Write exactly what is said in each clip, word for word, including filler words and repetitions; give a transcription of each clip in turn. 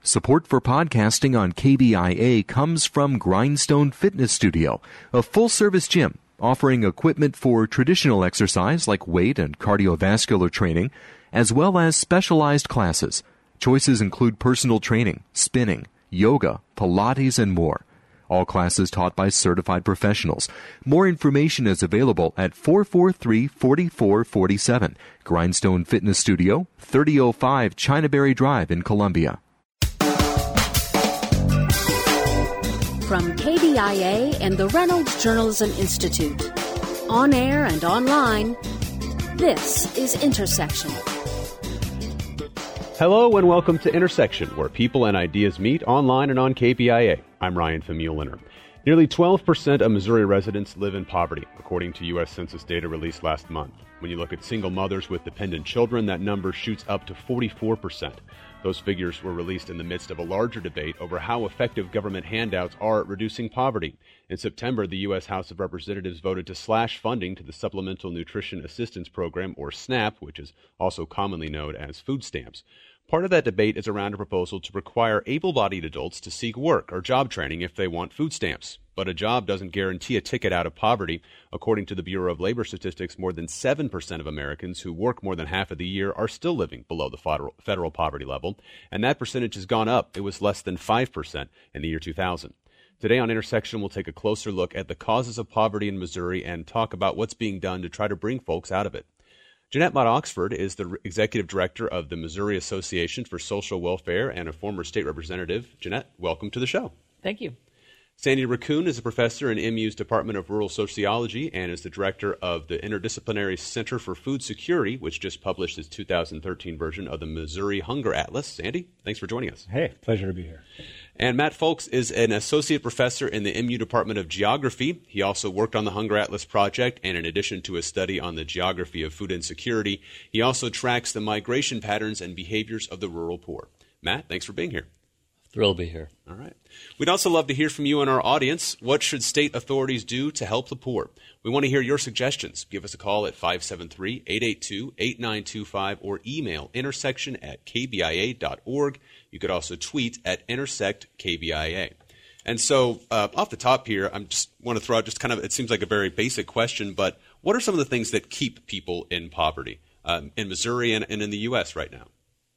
Support for podcasting on K B I A comes from Grindstone Fitness Studio, a full-service gym offering equipment for traditional exercise like weight and cardiovascular training, as well as specialized classes. Choices include personal training, spinning, yoga, Pilates, and more. All classes taught by certified professionals. More information is available at four four three, four four four seven. Grindstone Fitness Studio, thirty oh five Chinaberry Drive in Columbia. From K B I A and the Reynolds Journalism Institute, on air and online, this is Intersection. Hello and welcome to Intersection, where people and ideas meet online and on K B I A. I'm Ryan Famuliner. Nearly twelve percent of Missouri residents live in poverty, according to U S Census data released last month. When you look at single mothers with dependent children, that number shoots up to forty-four percent. Those figures were released in the midst of a larger debate over how effective government handouts are at reducing poverty. In September, the U S House of Representatives voted to slash funding to the Supplemental Nutrition Assistance Program, or SNAP, which is also commonly known as food stamps. Part of that debate is around a proposal to require able-bodied adults to seek work or job training if they want food stamps. But a job doesn't guarantee a ticket out of poverty. According to the Bureau of Labor Statistics, more than seven percent of Americans who work more than half of the year are still living below the federal, federal poverty level, and that percentage has gone up. It was less than five percent in the year two thousand. Today on Intersection, we'll take a closer look at the causes of poverty in Missouri and talk about what's being done to try to bring folks out of it. Jeanette Mott Oxford is the executive director of the Missouri Association for Social Welfare and a former state representative. Jeanette, welcome to the show. Thank you. Sandy Raccoon is a professor in M U's Department of Rural Sociology and is the director of the Interdisciplinary Center for Food Security, which just published its two thousand thirteen version of the Missouri Hunger Atlas. Sandy, thanks for joining us. Hey, pleasure to be here. And Matt Folks is an associate professor in the M U Department of Geography. He also worked on the Hunger Atlas project, and in addition to a study on the geography of food insecurity, he also tracks the migration patterns and behaviors of the rural poor. Matt, thanks for being here. Thrilled to be here. All right. We'd also love to hear from you and our audience. What should state authorities do to help the poor? We want to hear your suggestions. Give us a call at five seven three, eight eight two, eight nine two five or email intersection at k b i a dot org. You could also tweet at intersect K B I A. And so uh, off the top here, I just want to throw out just kind of, it seems like a very basic question, but what are some of the things that keep people in poverty um, in Missouri and, and in the U S right now?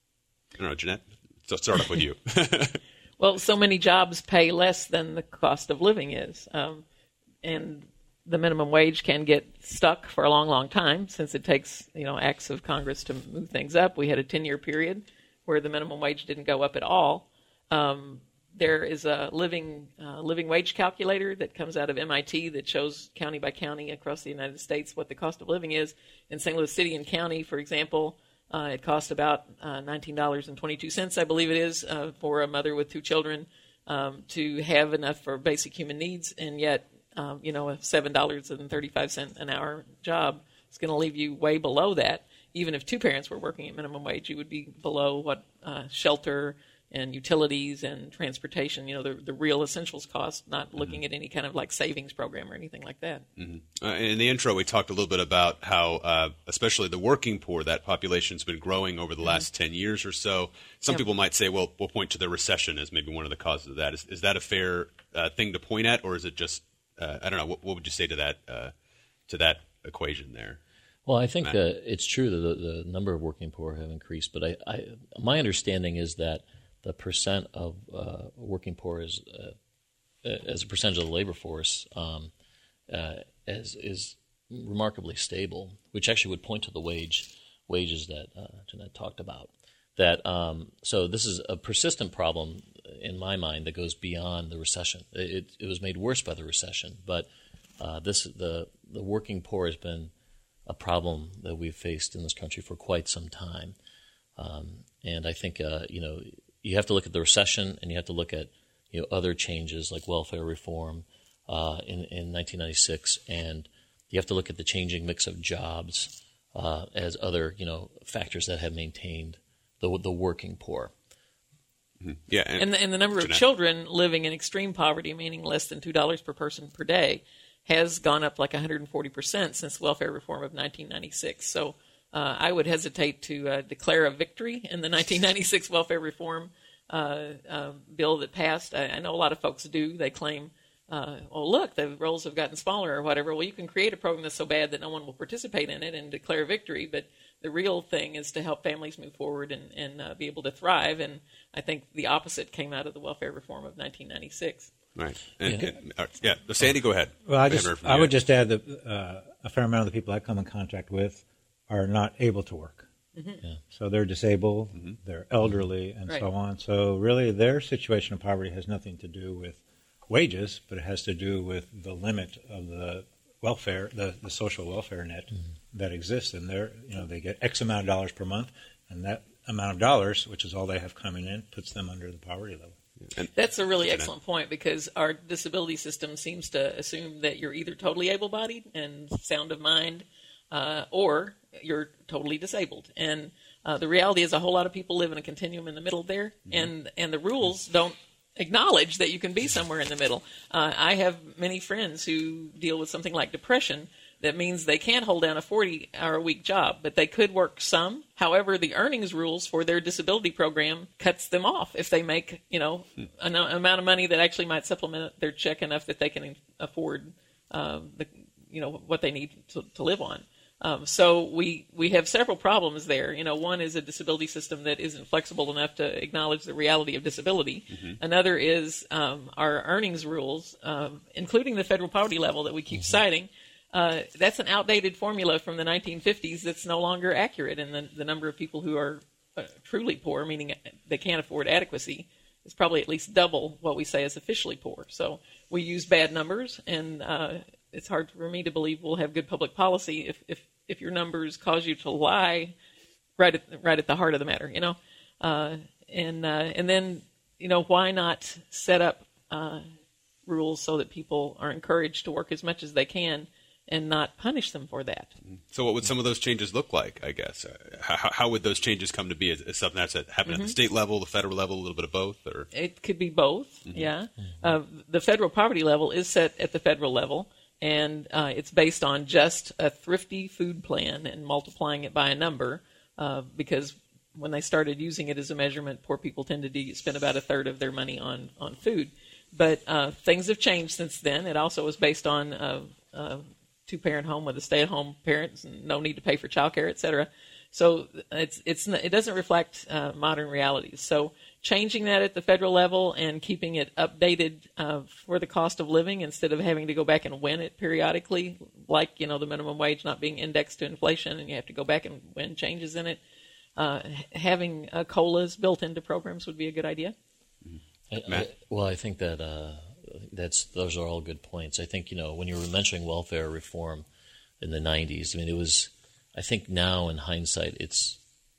I don't know, Jeanette, so start off with you. Well, so many jobs pay less than the cost of living is. Um, and the minimum wage can get stuck for a long, long time since it takes, you know, acts of Congress to move things up. We had a ten-year period where the minimum wage didn't go up at all. Um, there is a living uh, living wage calculator that comes out of M I T that shows county by county across the United States what the cost of living is. In Saint Louis City and County, for example, Uh, it costs about uh, nineteen dollars and twenty-two cents, I believe it is, uh, for a mother with two children um, to have enough for basic human needs, and yet, um, you know, a seven dollars and thirty-five cents an hour job is going to leave you way below that. Even if two parents were working at minimum wage, you would be below what uh, shelter and utilities and transportation, you know, the, the real essentials cost, not looking mm-hmm. at any kind of like savings program or anything like that. Mm-hmm. Uh, in the intro, we talked a little bit about how, uh, especially the working poor, that population's been growing over the mm-hmm. last ten years or so. Some yep. people might say, well, we'll point to the recession as maybe one of the causes of that. Is, is that a fair uh, thing to point at, or is it just, uh, I don't know, what, what would you say to that uh, to that equation there? Well, I think that it's true that the, the number of working poor have increased, but I, I my understanding is that the percent of uh, working poor is, uh, as a percentage of the labor force um, uh, is, is remarkably stable, which actually would point to the wage wages that uh, Jeanette talked about. That um, so this is a persistent problem in my mind that goes beyond the recession. It, it was made worse by the recession, but uh, this the the working poor has been a problem that we've faced in this country for quite some time, um, and I think uh, you know. You have to look at the recession, and you have to look at you know other changes like welfare reform uh, in in nineteen ninety-six, and you have to look at the changing mix of jobs uh, as other you know factors that have maintained the the working poor. Mm-hmm. Yeah, and, and, the, and the number Jeanette. of children living in extreme poverty, meaning less than two dollars per person per day, has gone up like one hundred forty percent since welfare reform of nineteen ninety-six. So. Uh, I would hesitate to uh, declare a victory in the nineteen ninety-six welfare reform uh, uh, bill that passed. I, I know a lot of folks do. They claim, uh, oh, look, the rolls have gotten smaller or whatever. Well, you can create a program that's so bad that no one will participate in it and declare victory, but the real thing is to help families move forward and, and uh, be able to thrive. And I think the opposite came out of the welfare reform of nineteen ninety-six. Right. And, Yeah. and, uh, yeah. Sandy, go ahead. Well, I We just haven't heard from I you would yet. just add that uh, a fair amount of the people I come in contact with are not able to work. Mm-hmm. Yeah. So they're disabled, Mm-hmm. they're elderly, and Right. so on. So really, their situation of poverty has nothing to do with wages, but it has to do with the limit of the welfare, the, the social welfare net Mm-hmm. that exists. And they're, you know, they get X amount of dollars per month, and that amount of dollars, which is all they have coming in, puts them under the poverty level. And, That's a really excellent point, because our disability system seems to assume that you're either totally able-bodied and sound of mind, uh, or you're totally disabled. And uh, the reality is a whole lot of people live in a continuum in the middle there, Mm-hmm. and, and the rules don't acknowledge that you can be somewhere in the middle. Uh, I have many friends who deal with something like depression. That means they can't hold down a forty-hour-a-week job, but they could work some. However, the earnings rules for their disability program cuts them off if they make, you know, an amount of money that actually might supplement their check enough that they can afford, um, the, you know, what they need to, to live on. Um, so we we have several problems there. You know, one is a disability system that isn't flexible enough to acknowledge the reality of disability. Mm-hmm. Another is um, our earnings rules, um, including the federal poverty level that we keep mm-hmm. citing. Uh, that's an outdated formula from the nineteen fifties that's no longer accurate, and the, the number of people who are uh, truly poor, meaning they can't afford adequacy, is probably at least double what we say is officially poor. So we use bad numbers, and uh, it's hard for me to believe we'll have good public policy if, if, if your numbers cause you to lie right at, right at the heart of the matter, you know. Uh, and uh, and then, you know, why not set up uh, rules so that people are encouraged to work as much as they can, and not punish them for that. So what would some of those changes look like, I guess? Uh, how, how would those changes come to be? Is, is something that's happening mm-hmm. at the state level, the federal level, a little bit of both? Or It could be both, mm-hmm. yeah. Mm-hmm. Uh, the federal poverty level is set at the federal level, and uh, it's based on just a thrifty food plan and multiplying it by a number, uh, because when they started using it as a measurement, poor people tended to spend about a third of their money on, on food. But uh, things have changed since then. It also was based on uh, uh, two-parent home with a stay-at-home parent, no need to pay for childcare, et cetera. So it's it's it doesn't reflect uh, modern realities. So changing that at the federal level and keeping it updated uh, for the cost of living instead of having to go back and win it periodically, like, you know, the minimum wage not being indexed to inflation and you have to go back and win changes in it. Uh, having uh, COLAs built into programs would be a good idea. I, I, well, I think that uh, that's those are all good points. I think, you know, when you were mentioning welfare reform in the nineties, I mean, it was, I think now in hindsight, it's,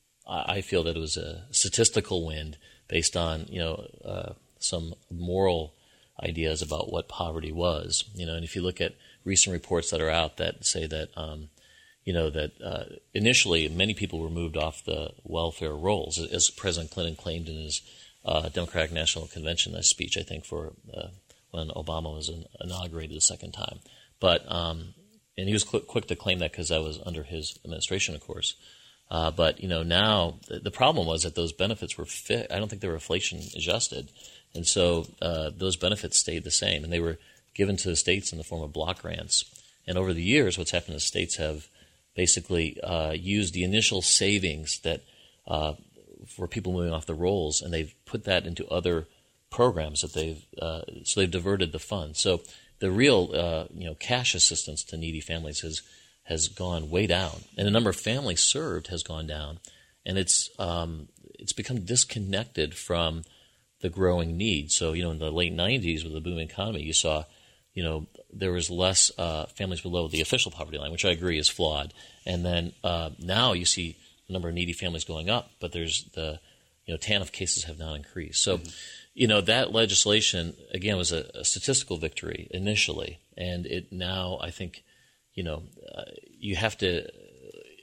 I, I feel that it was a statistical win based on, you know, uh, some moral ideas about what poverty was. You know, and if you look at recent reports that are out that say that, um, you know, that uh, initially many people were moved off the welfare rolls, as President Clinton claimed in his uh, Democratic National Convention speech, I think, for uh, when Obama was in, inaugurated the second time. But um, and he was quick, quick to claim that because that was under his administration, of course. Uh, but you know, now the, the problem was that those benefits were fi- I don't think they were inflation adjusted, and so uh, those benefits stayed the same, and they were given to the states in the form of block grants. And over the years, what's happened is states have basically uh, used the initial savings that uh, for people moving off the rolls, and they've put that into other programs that they've uh, so they've diverted the funds. So the real uh, you know cash assistance to needy families has has gone way down, and the number of families served has gone down, and it's um, it's become disconnected from the growing need. So you know in the late nineties with the booming economy, you saw you know there was less uh, families below the official poverty line, which I agree is flawed, and then uh, now you see the number of needy families going up, but there's the you know T A N F cases have now increased. So. Mm-hmm. You know, that legislation, again, was a, a statistical victory initially, and it now, I think, you know, uh, you have to,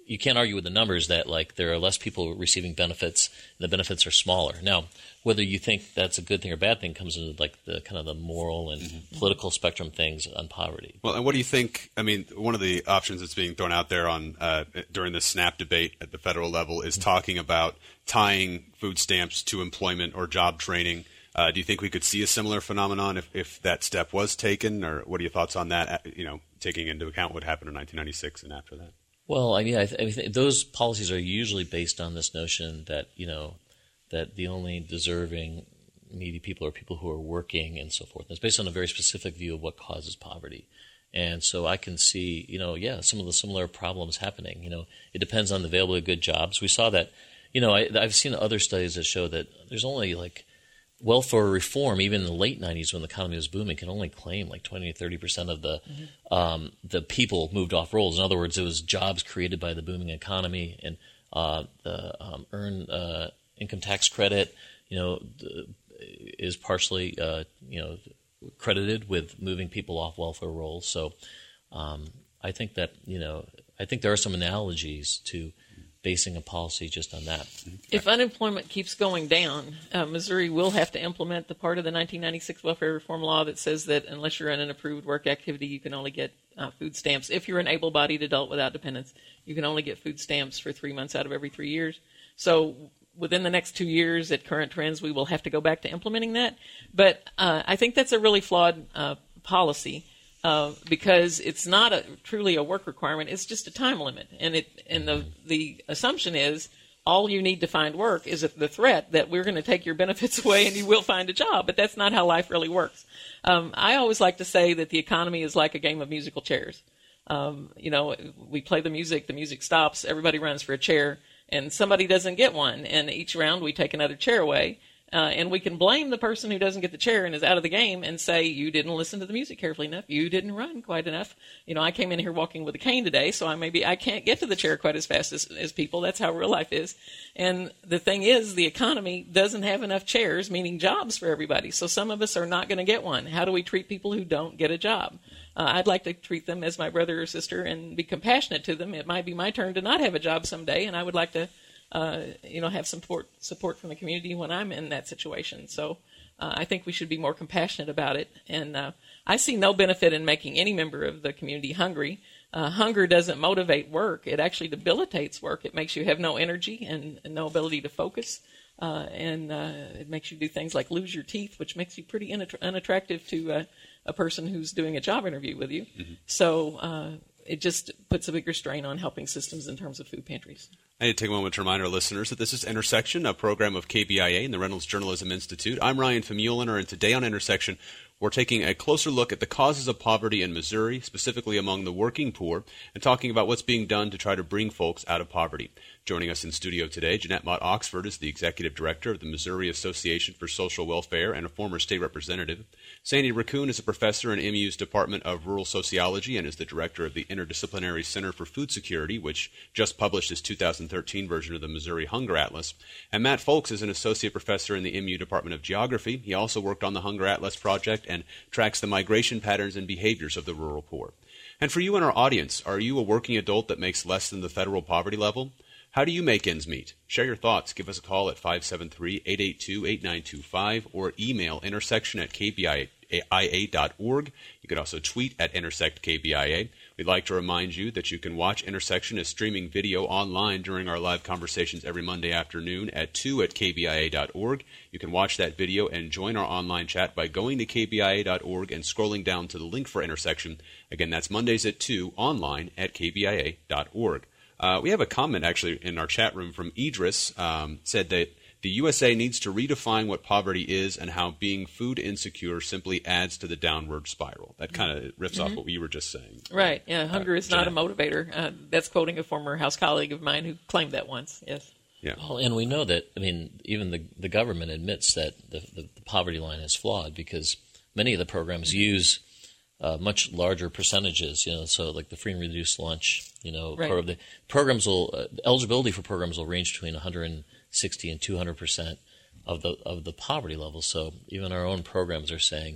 you can't argue with the numbers that like there are less people receiving benefits and the benefits are smaller. Now, whether you think that's a good thing or bad thing comes into like the kind of the moral and mm-hmm. political spectrum things on poverty. Well, and what do you think? I mean, one of the options that's being thrown out there on uh, during the SNAP debate at the federal level is mm-hmm. talking about tying food stamps to employment or job training. Uh, do you think we could see a similar phenomenon if, if that step was taken, or what are your thoughts on that? You know, taking into account what happened in nineteen ninety-six and after that. Well, I mean, I, th- I think those policies are usually based on this notion that you know that the only deserving, needy people are people who are working and so forth. It's based on a very specific view of what causes poverty, and so I can see, you know, yeah, some of the similar problems happening. You know, it depends on the availability of good jobs. We saw that. You know, I, I've seen other studies that show that there's only like welfare reform, even in the late nineties when the economy was booming, can only claim like twenty to thirty percent of the mm-hmm. um, the people moved off rolls. In other words, it was jobs created by the booming economy, and uh, the um, earned uh, income tax credit, you know, the, is partially uh, you know credited with moving people off welfare rolls. So um, I think that you know I think there are some analogies to basing a policy just on that. If unemployment keeps going down, uh, Missouri will have to implement the part of the nineteen ninety-six welfare reform law that says that unless you're in an approved work activity, you can only get uh, food stamps. If you're an able-bodied adult without dependents, you can only get food stamps for three months out of every three years. So within the next two years, at current trends, we will have to go back to implementing that. But uh, I think that's a really flawed uh, policy. Uh, because it's not a, truly a work requirement; it's just a time limit, and it and the the assumption is all you need to find work is the threat that we're going to take your benefits away and you will find a job. But that's not how life really works. Um, I always like to say that the economy is like a game of musical chairs. Um, you know, we play the music, the music stops, everybody runs for a chair, and somebody doesn't get one, and each round we take another chair away. Uh, and we can blame the person who doesn't get the chair and is out of the game and say, you didn't listen to the music carefully enough. You didn't run quite enough. You know, I came in here walking with a cane today, so I maybe I can't get to the chair quite as fast as, as people. That's how real life is. And the thing is, the economy doesn't have enough chairs, meaning jobs for everybody. So some of us are not going to get one. How do we treat people who don't get a job? Uh, I'd like to treat them as my brother or sister and be compassionate to them. It might be my turn to not have a job someday, and I would like to Uh, you know, have support support from the community when I'm in that situation. So uh, I think we should be more compassionate about it. And uh, I see no benefit in making any member of the community hungry. Uh, hunger doesn't motivate work. It actually debilitates work. It makes you have no energy and, and no ability to focus. Uh, and uh, it makes you do things like lose your teeth, which makes you pretty unatt- unattractive to uh, a person who's doing a job interview with you. Mm-hmm. So uh, it just puts a bigger strain on helping systems in terms of food pantries. I need to take a moment to remind our listeners that this is Intersection, a program of K B I A and the Reynolds Journalism Institute. I'm Ryan Famuliner, and today on Intersection, we're taking a closer look at the causes of poverty in Missouri, specifically among the working poor, and talking about what's being done to try to bring folks out of poverty. Joining us in studio today, Jeanette Mott Oxford is the Executive Director of the Missouri Association for Social Welfare and a former state representative. Sandy Raccoon is a professor in M U's Department of Rural Sociology and is the Director of the Interdisciplinary Center for Food Security, which just published its two thousand thirteen version of the Missouri Hunger Atlas. And Matt Folks is an Associate Professor in the M U Department of Geography. He also worked on the Hunger Atlas project and tracks the migration patterns and behaviors of the rural poor. And for you and our audience, are you a working adult that makes less than the federal poverty level? How do you make ends meet? Share your thoughts. Give us a call at five seven three, eight eight two, eight nine two five or email intersection at k b i a dot org. You can also tweet at intersect K B I A. We'd like to remind you that you can watch Intersection as streaming video online during our live conversations every Monday afternoon at two at k b i a dot org. You can watch that video and join our online chat by going to k b i a dot org and scrolling down to the link for Intersection. Again, that's Mondays at two online at k b i a dot org. Uh, we have a comment actually in our chat room from Idris, um, said that the U S A needs to redefine what poverty is and how being food insecure simply adds to the downward spiral. That kind of riffs mm-hmm. off what you were just saying. Right. Yeah. Hunger uh, is not a motivator. Uh, that's quoting a former House colleague of mine who claimed that once. Yes. Yeah. Well, and we know that, I mean, even the, the government admits that the, the, the poverty line is flawed because many of the programs mm-hmm. use Uh, much larger percentages, you know, so like the free and reduced lunch, you know, right. part of the programs will uh, eligibility for programs will range between one hundred sixty and two hundred percent of the of the poverty level. So even our own programs are saying,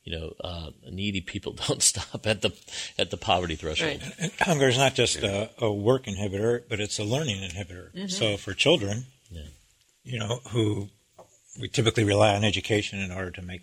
you know, uh, needy people don't stop at the at the poverty threshold. Right. And hunger is not just a, a work inhibitor, but it's a learning inhibitor. Mm-hmm. So for children, yeah. you know, who we typically rely on education in order to make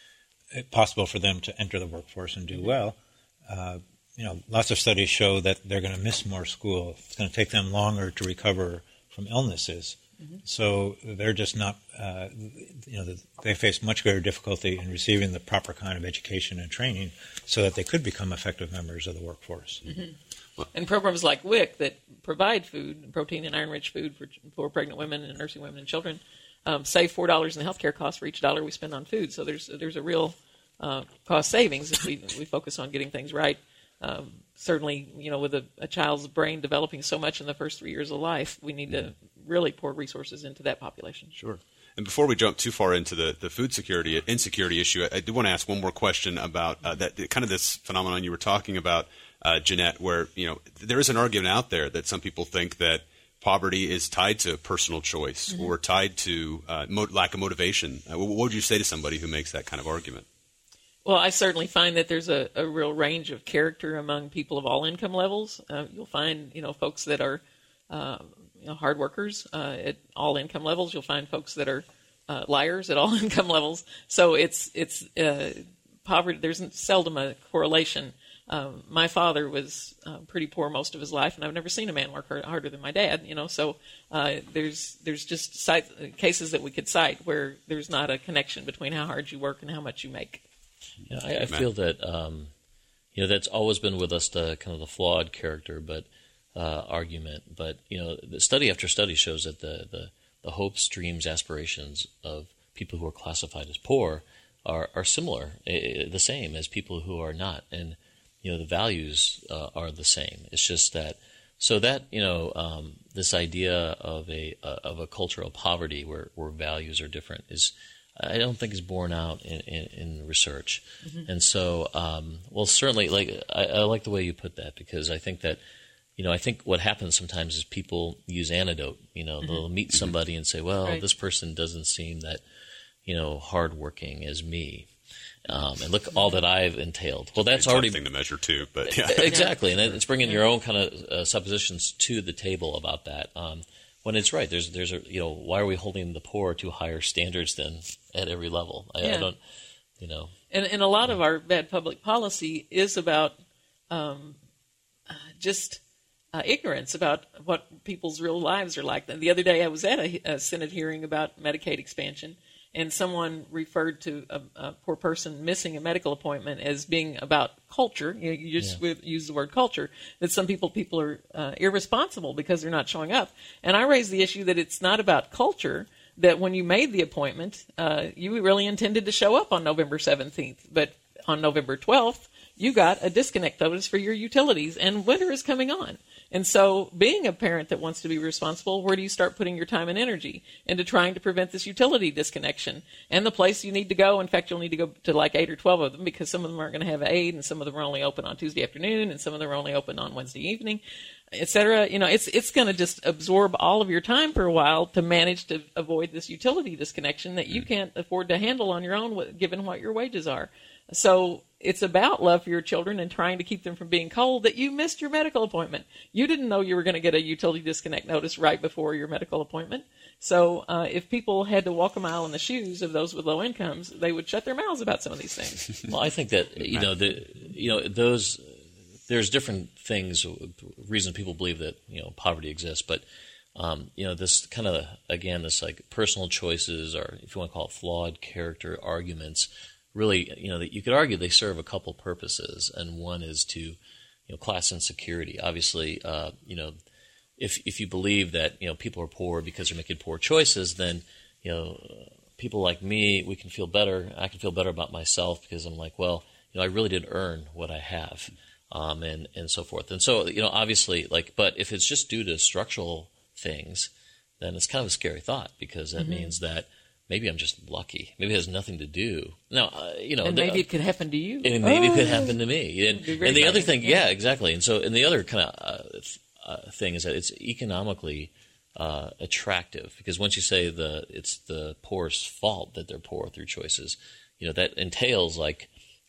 it possible for them to enter the workforce and do mm-hmm. well, uh, you know, lots of studies show that they're going to miss more school. It's going to take them longer to recover from illnesses. Mm-hmm. So they're just not, uh, you know, they face much greater difficulty in receiving the proper kind of education and training so that they could become effective members of the workforce. Mm-hmm. And programs like W I C that provide food, protein and iron-rich food for, for pregnant women and nursing women and children, um, save four dollars in health care costs for each dollar we spend on food. So there's there's a real uh, cost savings if we we focus on getting things right. Um, certainly, you know, with a, a child's brain developing so much in the first three years of life, we need to really pour resources into that population. Sure. And before we jump too far into the, the food security, insecurity issue, I, I do want to ask one more question about uh, that kind of this phenomenon you were talking about, uh, Jeanette, where, you know, there is an argument out there that some people think that poverty is tied to personal choice mm-hmm. or tied to uh, mo- lack of motivation. Uh, what would you say to somebody who makes that kind of argument? Well, I certainly find that there's a, a real range of character among people of all income levels. Uh, you'll find, you know, folks that are uh, you know, hard workers uh, at all income levels. You'll find folks that are uh, liars at all income levels. So it's it's uh, poverty. There's seldom a correlation. Um, my father was uh, pretty poor most of his life, and I've never seen a man work hard, harder than my dad. You know, so uh, there's there's just cite, cases that we could cite where there's not a connection between how hard you work and how much you make. Yeah, I, I feel that um, you know that's always been with us, the kind of the flawed character, but uh, argument. But you know, the study after study shows that the, the, the hopes, dreams, aspirations of people who are classified as poor are are similar, uh, the same as people who are not, and you know the values uh, are the same. It's just that so that you know um, this idea of a uh, of a cultural poverty where where values are different is. I don't think is borne out in, in, in research. Mm-hmm. And so, um, well, certainly, like I, I like the way you put that because I think that, you know, I think what happens sometimes is people use antidote. You know, mm-hmm. they'll meet somebody and say, well, right. this person doesn't seem that, you know, hardworking as me. Um, and look all that I've entailed. Well, that's it's already thing to measure too, but yeah. Exactly. And it's bringing your own kind of uh, suppositions to the table about that. Um, When it's right, there's there's a you know why are we holding the poor to higher standards than at every level? I, yeah. I don't, you know. And and a lot of our bad public policy is about um, just uh, ignorance about what people's real lives are like. The other day, I was at a, a Senate hearing about Medicaid expansion, and someone referred to a, a poor person missing a medical appointment as being about culture. You, know, you just yeah. use the word culture. That some people people are uh, irresponsible because they're not showing up. And I raised the issue that it's not about culture. That when you made the appointment, uh, you really intended to show up on November seventeenth, but on November twelfth, you got a disconnect notice for your utilities, and winter is coming on. And so being a parent that wants to be responsible, where do you start putting your time and energy into trying to prevent this utility disconnection? And the place you need to go, in fact, you'll need to go to like eight or twelve of them because some of them aren't going to have aid, and some of them are only open on Tuesday afternoon, and some of them are only open on Wednesday evening, et cetera. You know, it's it's going to just absorb all of your time for a while to manage to avoid this utility disconnection that you can't afford to handle on your own given what your wages are. So it's about love for your children and trying to keep them from being cold that you missed your medical appointment. You didn't know you were going to get a utility disconnect notice right before your medical appointment. So uh, if people had to walk a mile in the shoes of those with low incomes, they would shut their mouths about some of these things. Well, I think that, you know, the, you know, those, there's different things, reasons people believe that, you know, poverty exists, but Um, you know, this kind of, again, this like personal choices, or if you want to call it flawed character arguments, really, you know, that you could argue they serve a couple purposes, and one is to, you know, class insecurity. Obviously, uh, you know, if if you believe that, you know, people are poor because they're making poor choices, then, you know, people like me, we can feel better. I can feel better about myself because I'm like, well, you know, I really did earn what I have, um, and and so forth. And so, you know, obviously, like, but if it's just due to structural things, then it's kind of a scary thought, because that mm-hmm. means that maybe I'm just lucky. Maybe it has nothing to do. Now, uh, you know, and maybe the, it could happen to you. And maybe oh. it could happen to me. And, and the other thing, yeah. yeah, exactly. And so, and the other kind of uh, uh, thing is that it's economically uh, attractive, because once you say the it's the poor's fault that they're poor through choices, you know, that entails like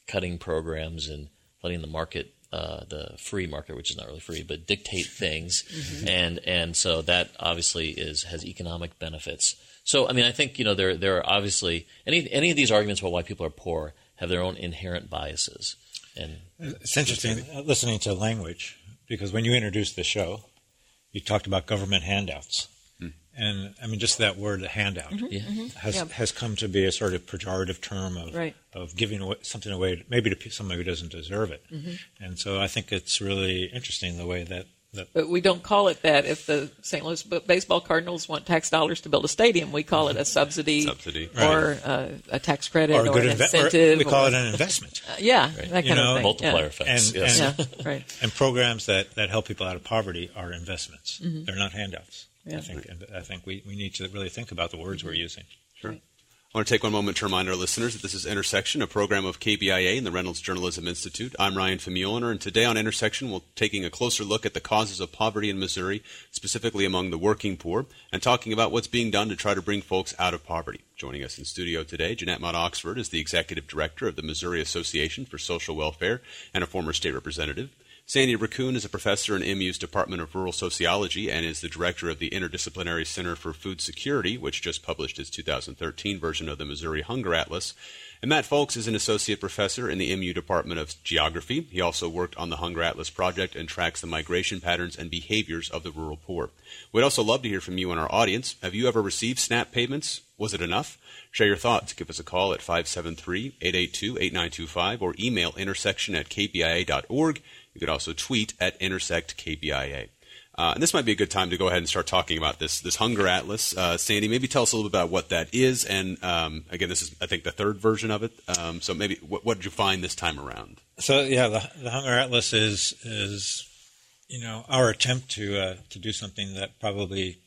cutting programs and letting the market, uh, the free market, which is not really free, but dictate things, mm-hmm. and and so that obviously is has economic benefits. So I mean, I think you know there there are obviously any any of these arguments about why people are poor have their own inherent biases. And it's interesting listening to language, because when you introduced the show, you talked about government handouts. Mm. And, I mean, just that word, the handout, mm-hmm, yeah. mm-hmm. has yeah. has come to be a sort of pejorative term of right. of giving away, something away, maybe to somebody who doesn't deserve it. Mm-hmm. And so I think it's really interesting the way that But we don't call it that. If the Saint Louis Baseball Cardinals want tax dollars to build a stadium, we call it a subsidy, subsidy. or right. uh, a tax credit or, a or good an inve- incentive. Or we call or, it an investment. Uh, yeah, right. that you kind know, of thing. Multiplier yeah. effects. And, yes. and, yeah, right. and programs that, that help people out of poverty are investments. Mm-hmm. They're not handouts. Yeah. I think I think we, we need to really think about the words we're using. Sure. Right. I want to take one moment to remind our listeners that this is Intersection, a program of K B I A and the Reynolds Journalism Institute. I'm Ryan Famuliner, and today on Intersection, we're taking a closer look at the causes of poverty in Missouri, specifically among the working poor, and talking about what's being done to try to bring folks out of poverty. Joining us in studio today, Jeanette Mott Oxford is the Executive Director of the Missouri Association for Social Welfare and a former state representative. Sandy Raccoon is a professor in M U's Department of Rural Sociology and is the director of the Interdisciplinary Center for Food Security, which just published its two thousand thirteen version of the Missouri Hunger Atlas. And Matt Folks is an associate professor in the M U Department of Geography. He also worked on the Hunger Atlas project and tracks the migration patterns and behaviors of the rural poor. We'd also love to hear from you and our audience. Have you ever received SNAP payments? Was it enough? Share your thoughts. Give us a call at five seven three, eight eight two, eight nine two five or email intersection at k b i a dot org. You could also tweet at intersect K B I A. Uh, and this might be a good time to go ahead and start talking about this this Hunger Atlas. Uh, Sandy, maybe tell us a little bit about what that is. And um, again, this is, I think, the third version of it. Um, so maybe what, what did you find this time around? So, yeah, the, the Hunger Atlas is, is you know, our attempt to uh, to do something that probably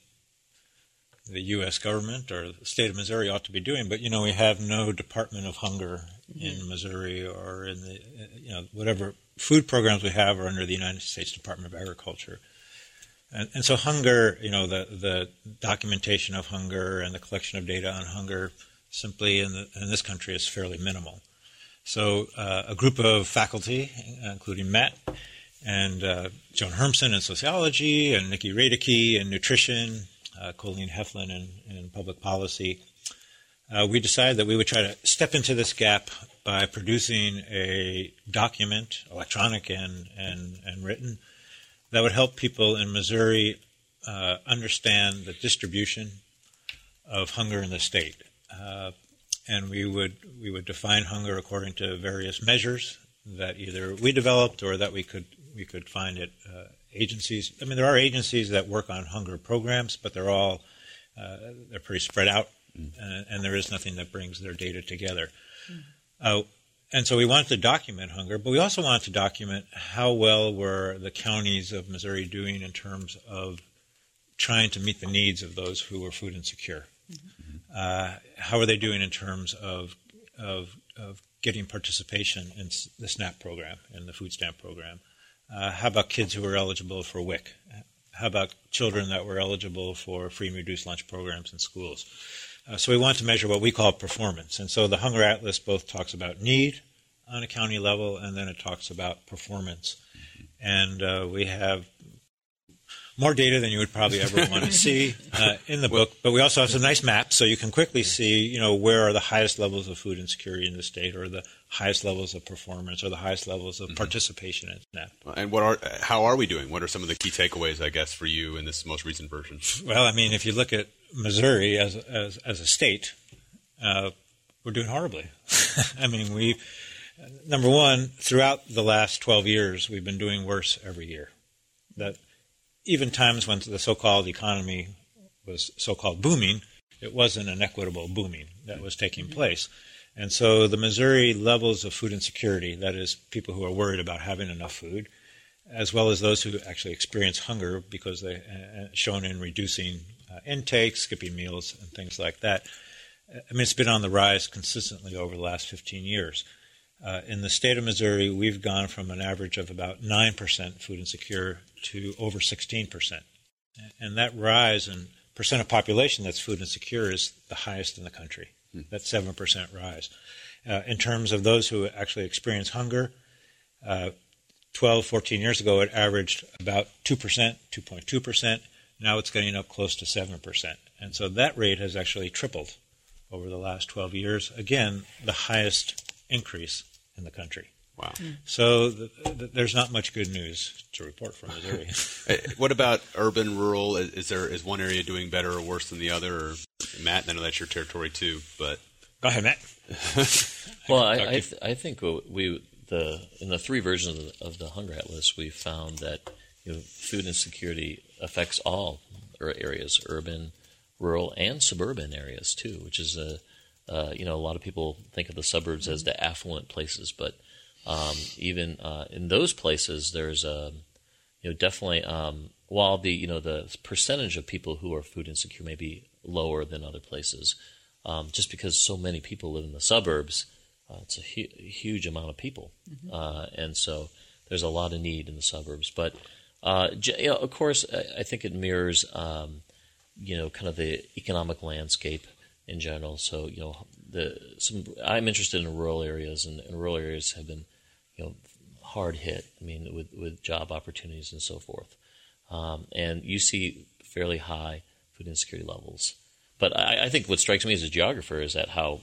the U S government or the state of Missouri ought to be doing. But, you know, we have no Department of Hunger mm-hmm. in Missouri or in the, you know, whatever food programs we have are under the United States Department of Agriculture. And, and so hunger, you know, the, the documentation of hunger and the collection of data on hunger simply in, the, in this country is fairly minimal. So uh, a group of faculty, including Matt and uh, Joan Hermsen in sociology and Nikki Radicke in nutrition, uh, Colleen Heflin in, in public policy, uh, we decided that we would try to step into this gap by producing a document, electronic and, and, and written, that would help people in Missouri uh, understand the distribution of hunger in the state. Uh, and we would we would define hunger according to various measures that either we developed or that we could we could find at uh, agencies. I mean, there are agencies that work on hunger programs, but they're all uh, they're pretty spread out, mm. and, and there is nothing that brings their data together. Mm. Uh, And so we wanted to document hunger, but we also wanted to document how well were the counties of Missouri doing in terms of trying to meet the needs of those who were food insecure. Mm-hmm. Uh, how are they doing in terms of, of, of getting participation in the SNAP program, in the food stamp program? Uh, how about kids who were eligible for W I C? How about children that were eligible for free and reduced lunch programs in schools? Uh, so we want to measure what we call performance. And so the Hunger Atlas both talks about need on a county level, and then it talks about performance. Mm-hmm. And uh, we have more data than you would probably ever want to see uh, in the book. But we also have some nice maps, so you can quickly see, you know, where are the highest levels of food insecurity in the state, or the highest levels of performance, or the highest levels of mm-hmm. participation in SNAP. And what are how are we doing? What are some of the key takeaways, I guess, for you in this most recent version? Well, I mean, if you look at Missouri as as, as a state, uh, we're doing horribly. I mean, we number one, throughout the last twelve years, we've been doing worse every year. That even times when the so-called economy was so-called booming, it wasn't an equitable booming that was taking mm-hmm. place. And so the Missouri levels of food insecurity, that is, people who are worried about having enough food, as well as those who actually experience hunger because they uh, shown in reducing uh, intake, skipping meals, and things like that. I mean, it's been on the rise consistently over the last fifteen years. Uh, in the state of Missouri, we've gone from an average of about nine percent food insecure to over sixteen percent. And that rise in percent of population that's food insecure is the highest in the country. Hmm. That's seven percent rise. Uh, in terms of those who actually experience hunger, uh, twelve, fourteen years ago, it averaged about two percent, two point two percent. Now it's getting up close to seven percent. And so that rate has actually tripled over the last twelve years. Again, the highest increase in the country. Wow. Mm. So the, the, there's not much good news to report from Missouri. What about urban, rural? Is, is there is one area doing better or worse than the other? Or, Matt, I know that's your territory too, but go ahead, Matt. Well, I I, th- I think we the in the three versions of the, of the Hunger Atlas, we found that you know, food insecurity affects all areas, urban, rural, and suburban areas too. Which is a uh, you know a lot of people think of the suburbs as the affluent places, but um, even uh, in those places, there's a you know definitely um, while the you know the percentage of people who are food insecure may be lower than other places, um, just because so many people live in the suburbs. Uh, it's a hu- huge amount of people, mm-hmm. uh, and so there's a lot of need in the suburbs. But uh, you know, of course, I, I think it mirrors, um, you know, kind of the economic landscape in general. So, you know, the some I'm interested in rural areas, and, and rural areas have been, you know, hard hit. I mean, with with job opportunities and so forth, um, and you see fairly high food insecurity levels. But I, I think what strikes me as a geographer is that how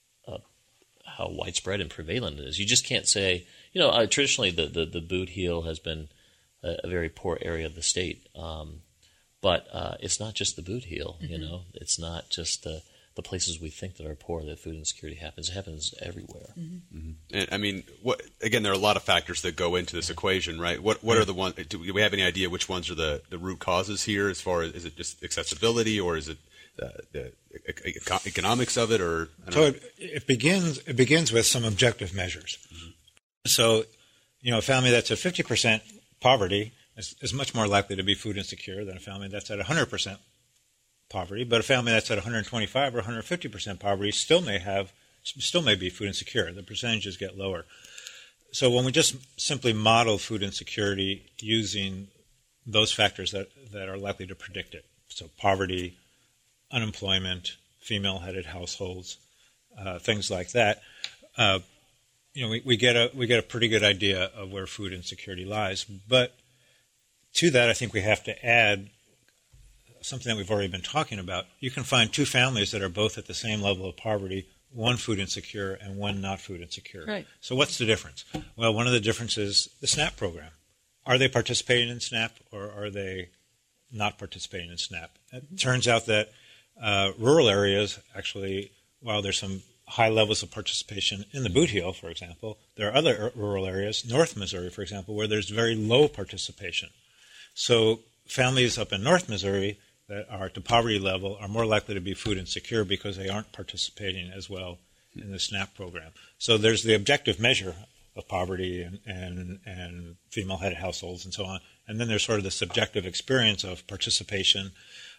how widespread and prevalent it is. You just can't say, you know, uh, traditionally the, the, the Boot Heel has been a, a very poor area of the state. Um, but uh, it's not just the Boot Heel, mm-hmm. you know. It's not just the, the places we think that are poor that food insecurity happens. It happens everywhere. Mm-hmm. Mm-hmm. And, I mean, what, again, there are a lot of factors that go into this equation, right? What what are the ones, do we have any idea which ones are the, the root causes here as far as, is it just accessibility or is it Uh, the economics of it, or so it, it begins. It begins with some objective measures. Mm-hmm. So, you know, a family that's at fifty percent poverty is, is much more likely to be food insecure than a family that's at one hundred percent poverty. But a family that's at one hundred twenty-five or one hundred fifty percent poverty still may have, still may be food insecure. The percentages get lower. So when we just simply model food insecurity using those factors that, that are likely to predict it, so poverty, unemployment, female-headed households, uh, things like that. Uh, you know, we, we get a we get a pretty good idea of where food insecurity lies. But to that, I think we have to add something that we've already been talking about. You can find two families that are both at the same level of poverty, one food insecure and one not food insecure. Right. So what's the difference? Well, one of the differences is the SNAP program. Are they participating in SNAP or are they not participating in SNAP? It turns out that Uh, rural areas, actually, while there's some high levels of participation in the Boot Heel, for example, there are other rural areas, North Missouri, for example, where there's very low participation. So families up in North Missouri that are at the poverty level are more likely to be food insecure because they aren't participating as well in the SNAP program. So there's the objective measure of poverty and, and, and female-headed households and so on. And then there's sort of the subjective experience of participation,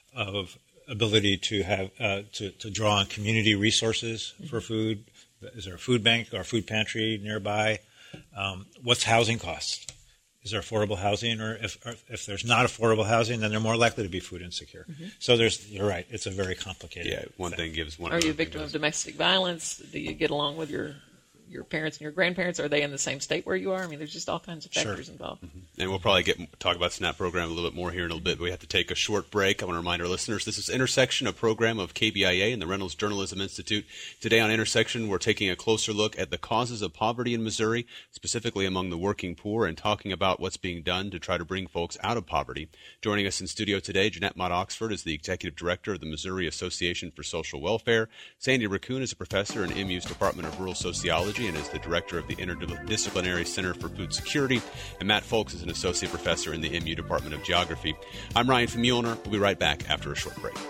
of ability to have uh, to, to draw on community resources for food. Is there a food bank or a food pantry nearby? Um, what's housing costs? Is there affordable housing? Or if or if there's not affordable housing, then they're more likely to be food insecure. Mm-hmm. So there's you're right. It's a very complicated Yeah, one thing, thing gives one. Are you a victim of domestic violence? Do you get along with your your parents and your grandparents? Are they in the same state where you are? I mean, there's just all kinds of factors sure. involved. Mm-hmm. And we'll probably get talk about the SNAP program a little bit more here in a little bit, but we have to take a short break. I want to remind our listeners, this is Intersection, a program of K B I A and the Reynolds Journalism Institute. Today on Intersection, we're taking a closer look at the causes of poverty in Missouri, specifically among the working poor, and talking about what's being done to try to bring folks out of poverty. Joining us in studio today, Jeanette Mott Oxford is the Executive Director of the Missouri Association for Social Welfare. Sandy Raccoon is a professor in M U's Department of Rural Sociology and is the Director of the Interdisciplinary Center for Food Security. And Matt Folks is an Associate Professor in the M U Department of Geography. I'm Ryan from Muehlner. We'll be right back after a short break.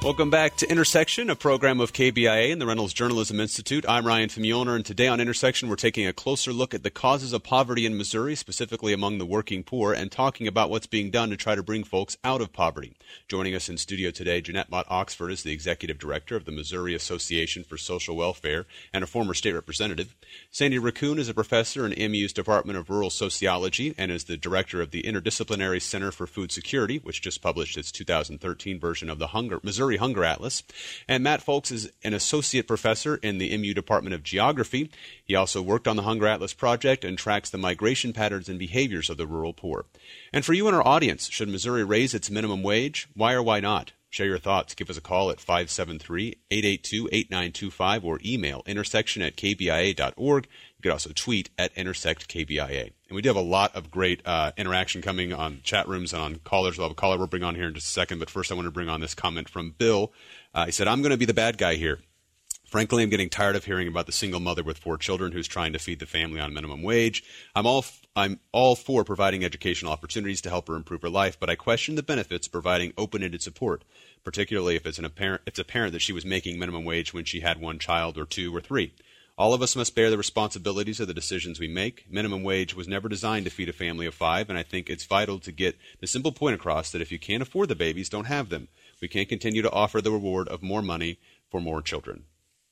Welcome back to Intersection, a program of K B I A and the Reynolds Journalism Institute. I'm Ryan Famulner, and today on Intersection, we're taking a closer look at the causes of poverty in Missouri, specifically among the working poor, and talking about what's being done to try to bring folks out of poverty. Joining us in studio today, Jeanette Mott Oxford is the Executive Director of the Missouri Association for Social Welfare and a former state representative. Sandy Raccoon is a professor in M U's Department of Rural Sociology and is the Director of the Interdisciplinary Center for Food Security, which just published its two thousand thirteen version of the Hunger, Missouri Hunger Atlas. And Matt Folks is an associate professor in the M U Department of Geography. He also worked on the Hunger Atlas project and tracks the migration patterns and behaviors of the rural poor. And for you and our audience, should Missouri raise its minimum wage? Why or why not? Share your thoughts. Give us a call at five seven three, eight eight two, eight nine two five or email intersection at k b i a dot org. You could also tweet at intersect K B I A. And we do have a lot of great uh, interaction coming on chat rooms and on callers. We'll have a caller we'll bring on here in just a second. But first I want to bring on this comment from Bill. Uh, he said, I'm going to be the bad guy here. Frankly, I'm getting tired of hearing about the single mother with four children who's trying to feed the family on minimum wage. I'm all f- I'm all for providing educational opportunities to help her improve her life, but I question the benefits of providing open-ended support, particularly if it's an apparent it's apparent that she was making minimum wage when she had one child or two or three. All of us must bear the responsibilities of the decisions we make. Minimum wage was never designed to feed a family of five, and I think it's vital to get the simple point across that if you can't afford the babies, don't have them. We can't continue to offer the reward of more money for more children.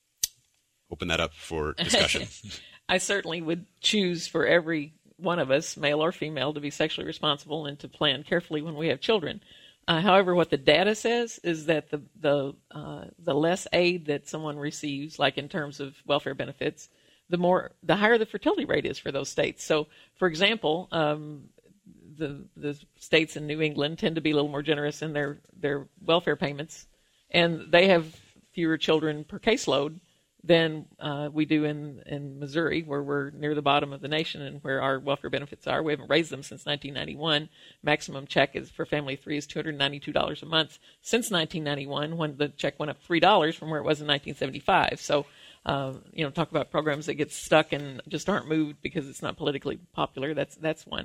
Open that up for discussion. I certainly would choose for every one of us, male or female, to be sexually responsible and to plan carefully when we have children. Uh, however, what the data says is that the the uh, the less aid that someone receives, like in terms of welfare benefits, the more the higher the fertility rate is for those states. So, for example, um, the the states in New England tend to be a little more generous in their their welfare payments, and they have fewer children per caseload than uh, we do in, in Missouri, where we're near the bottom of the nation and where our welfare benefits are. We haven't raised them since nineteen ninety-one. Maximum check is for family of three is two hundred ninety-two dollars a month since nineteen ninety-one, when the check went up three dollars from where it was in nineteen seventy-five. So, uh, you know, talk about programs that get stuck and just aren't moved because it's not politically popular. That's that's one.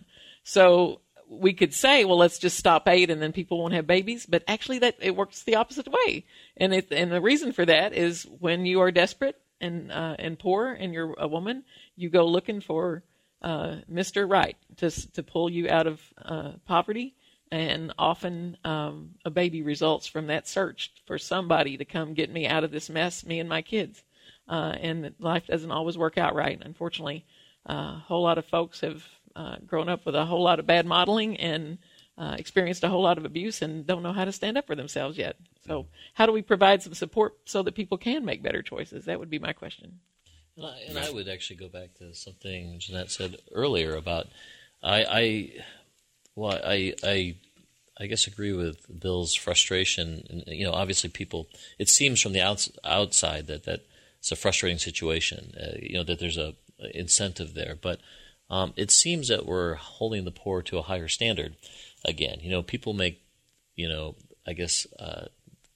So we could say, well, let's just stop aid and then people won't have babies. But actually, that it works the opposite way. And it, and the reason for that is when you are desperate and uh, and poor and you're a woman, you go looking for uh, Mister Right to to pull you out of uh, poverty. And often um, a baby results from that search for somebody to come get me out of this mess, me and my kids. Uh, and life doesn't always work out right. Unfortunately, uh, a whole lot of folks have Uh, grown up with a whole lot of bad modeling and uh, experienced a whole lot of abuse and don't know how to stand up for themselves yet. So how do we provide some support so that people can make better choices? That would be my question. And I, and I would actually go back to something Jeanette said earlier about I, I well, I, I, I guess agree with Bill's frustration. And, you know, obviously people, it seems from the outs, outside that, that it's a frustrating situation, uh, you know, that there's a, a incentive there. But Um, it seems that we're holding the poor to a higher standard again. You know, people make, you know, I guess, uh,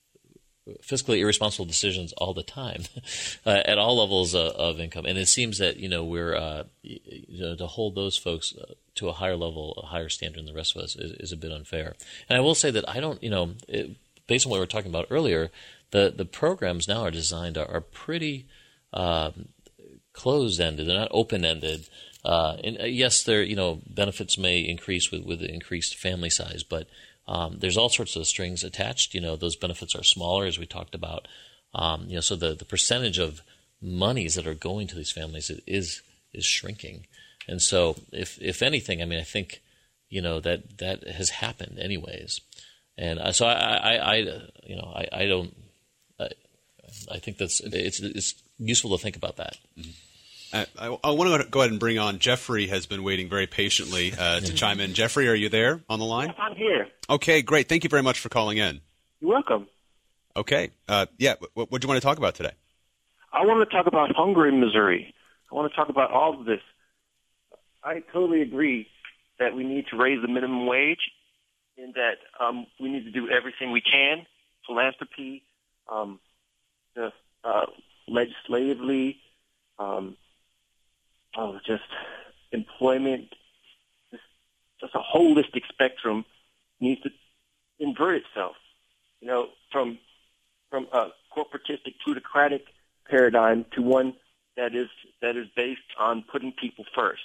fiscally irresponsible decisions all the time uh, at all levels of, of income. And it seems that, you know, we're, uh, you know, to hold those folks uh, to a higher level, a higher standard than the rest of us is, is a bit unfair. And I will say that I don't, you know, it, based on what we were talking about earlier, the, the programs now are designed are, are pretty um, closed-ended. They're not open-ended. Uh, and uh, yes, there you know benefits may increase with with the increased family size, but um, there's all sorts of strings attached. You know, those benefits are smaller, as we talked about. Um, you know, so the, the percentage of monies that are going to these families is is shrinking. And so, if if anything, I mean, I think you know that that has happened anyways. And uh, so I, I, I you know I, I don't I, I think that's it's it's useful to think about that. Mm-hmm. I, I, I want to go ahead and bring on Jeffrey. Has been waiting very patiently uh, to chime in. Jeffrey, are you there on the line? Yes, I'm here. Okay, great. Thank you very much for calling in. You're welcome. Okay. Uh, yeah, what, what do you want to talk about today? I want to talk about hunger in Missouri. I want to talk about all of this. I totally agree that we need to raise the minimum wage and that um, we need to do everything we can, philanthropy, um, just, uh, legislatively, um, Oh, just employment, just, just a holistic spectrum needs to invert itself. You know, from from a corporatistic, plutocratic paradigm to one that is that is based on putting people first.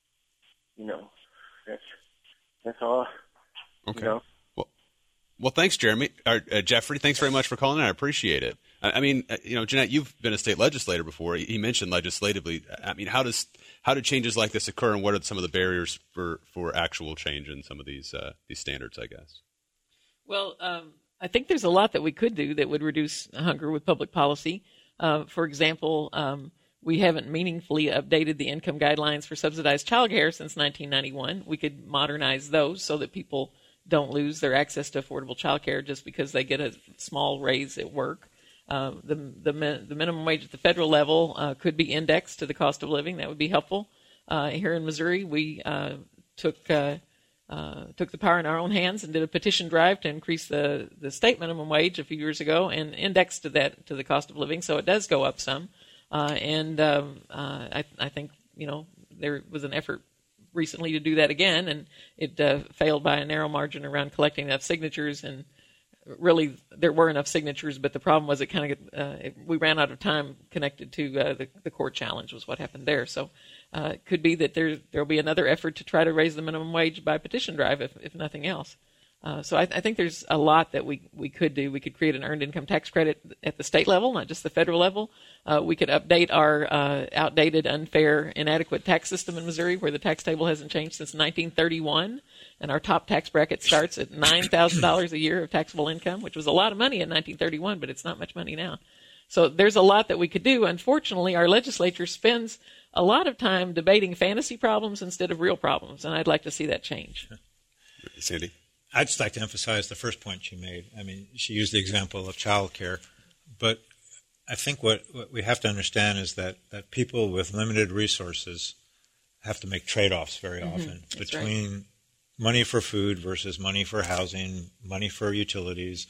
You know, that's that's all. Okay. You know? Well, well, thanks, Jeremy. Or, uh, Jeffrey, thanks very much for calling in. I appreciate it. I, I mean, uh, you know, Jeanette, you've been a state legislator before. He mentioned legislatively. I mean, how does how do changes like this occur, and what are some of the barriers for, for actual change in some of these uh, these standards, I guess? Well, um, I think there's a lot that we could do that would reduce hunger with public policy. Uh, for example, um, we haven't meaningfully updated the income guidelines for subsidized childcare since nineteen ninety-one. We could modernize those so that people don't lose their access to affordable childcare just because they get a small raise at work. Uh, the, the the minimum wage at the federal level uh, could be indexed to the cost of living. That would be helpful. Uh, here in Missouri, we uh, took uh, uh, took the power in our own hands and did a petition drive to increase the, the state minimum wage a few years ago and indexed to that to the cost of living, so it does go up some. Uh, and um, uh, I, I think, you know, there was an effort recently to do that again, and it uh, failed by a narrow margin around collecting enough signatures. And really, there were enough signatures, but the problem was it kind of uh, it, we ran out of time connected to uh, the, the court challenge was what happened there. So uh, it could be that there there'll be another effort to try to raise the minimum wage by petition drive, if, if nothing else. Uh, so I, I think there's a lot that we, we could do. We could create an earned income tax credit at the state level, not just the federal level. Uh, we could update our uh, outdated, unfair, inadequate tax system in Missouri, where the tax table hasn't changed since nineteen thirty-one, and our top tax bracket starts at nine thousand dollars a year of taxable income, which was a lot of money in nineteen thirty-one, but it's not much money now. So there's a lot that we could do. Unfortunately, our legislature spends a lot of time debating fantasy problems instead of real problems, and I'd like to see that change. Sandy? I'd just like to emphasize the first point she made. I mean, she used the example of child care, but I think what, what we have to understand is that, that people with limited resources have to make trade-offs very mm-hmm. often That's between right. money for food versus money for housing, money for utilities,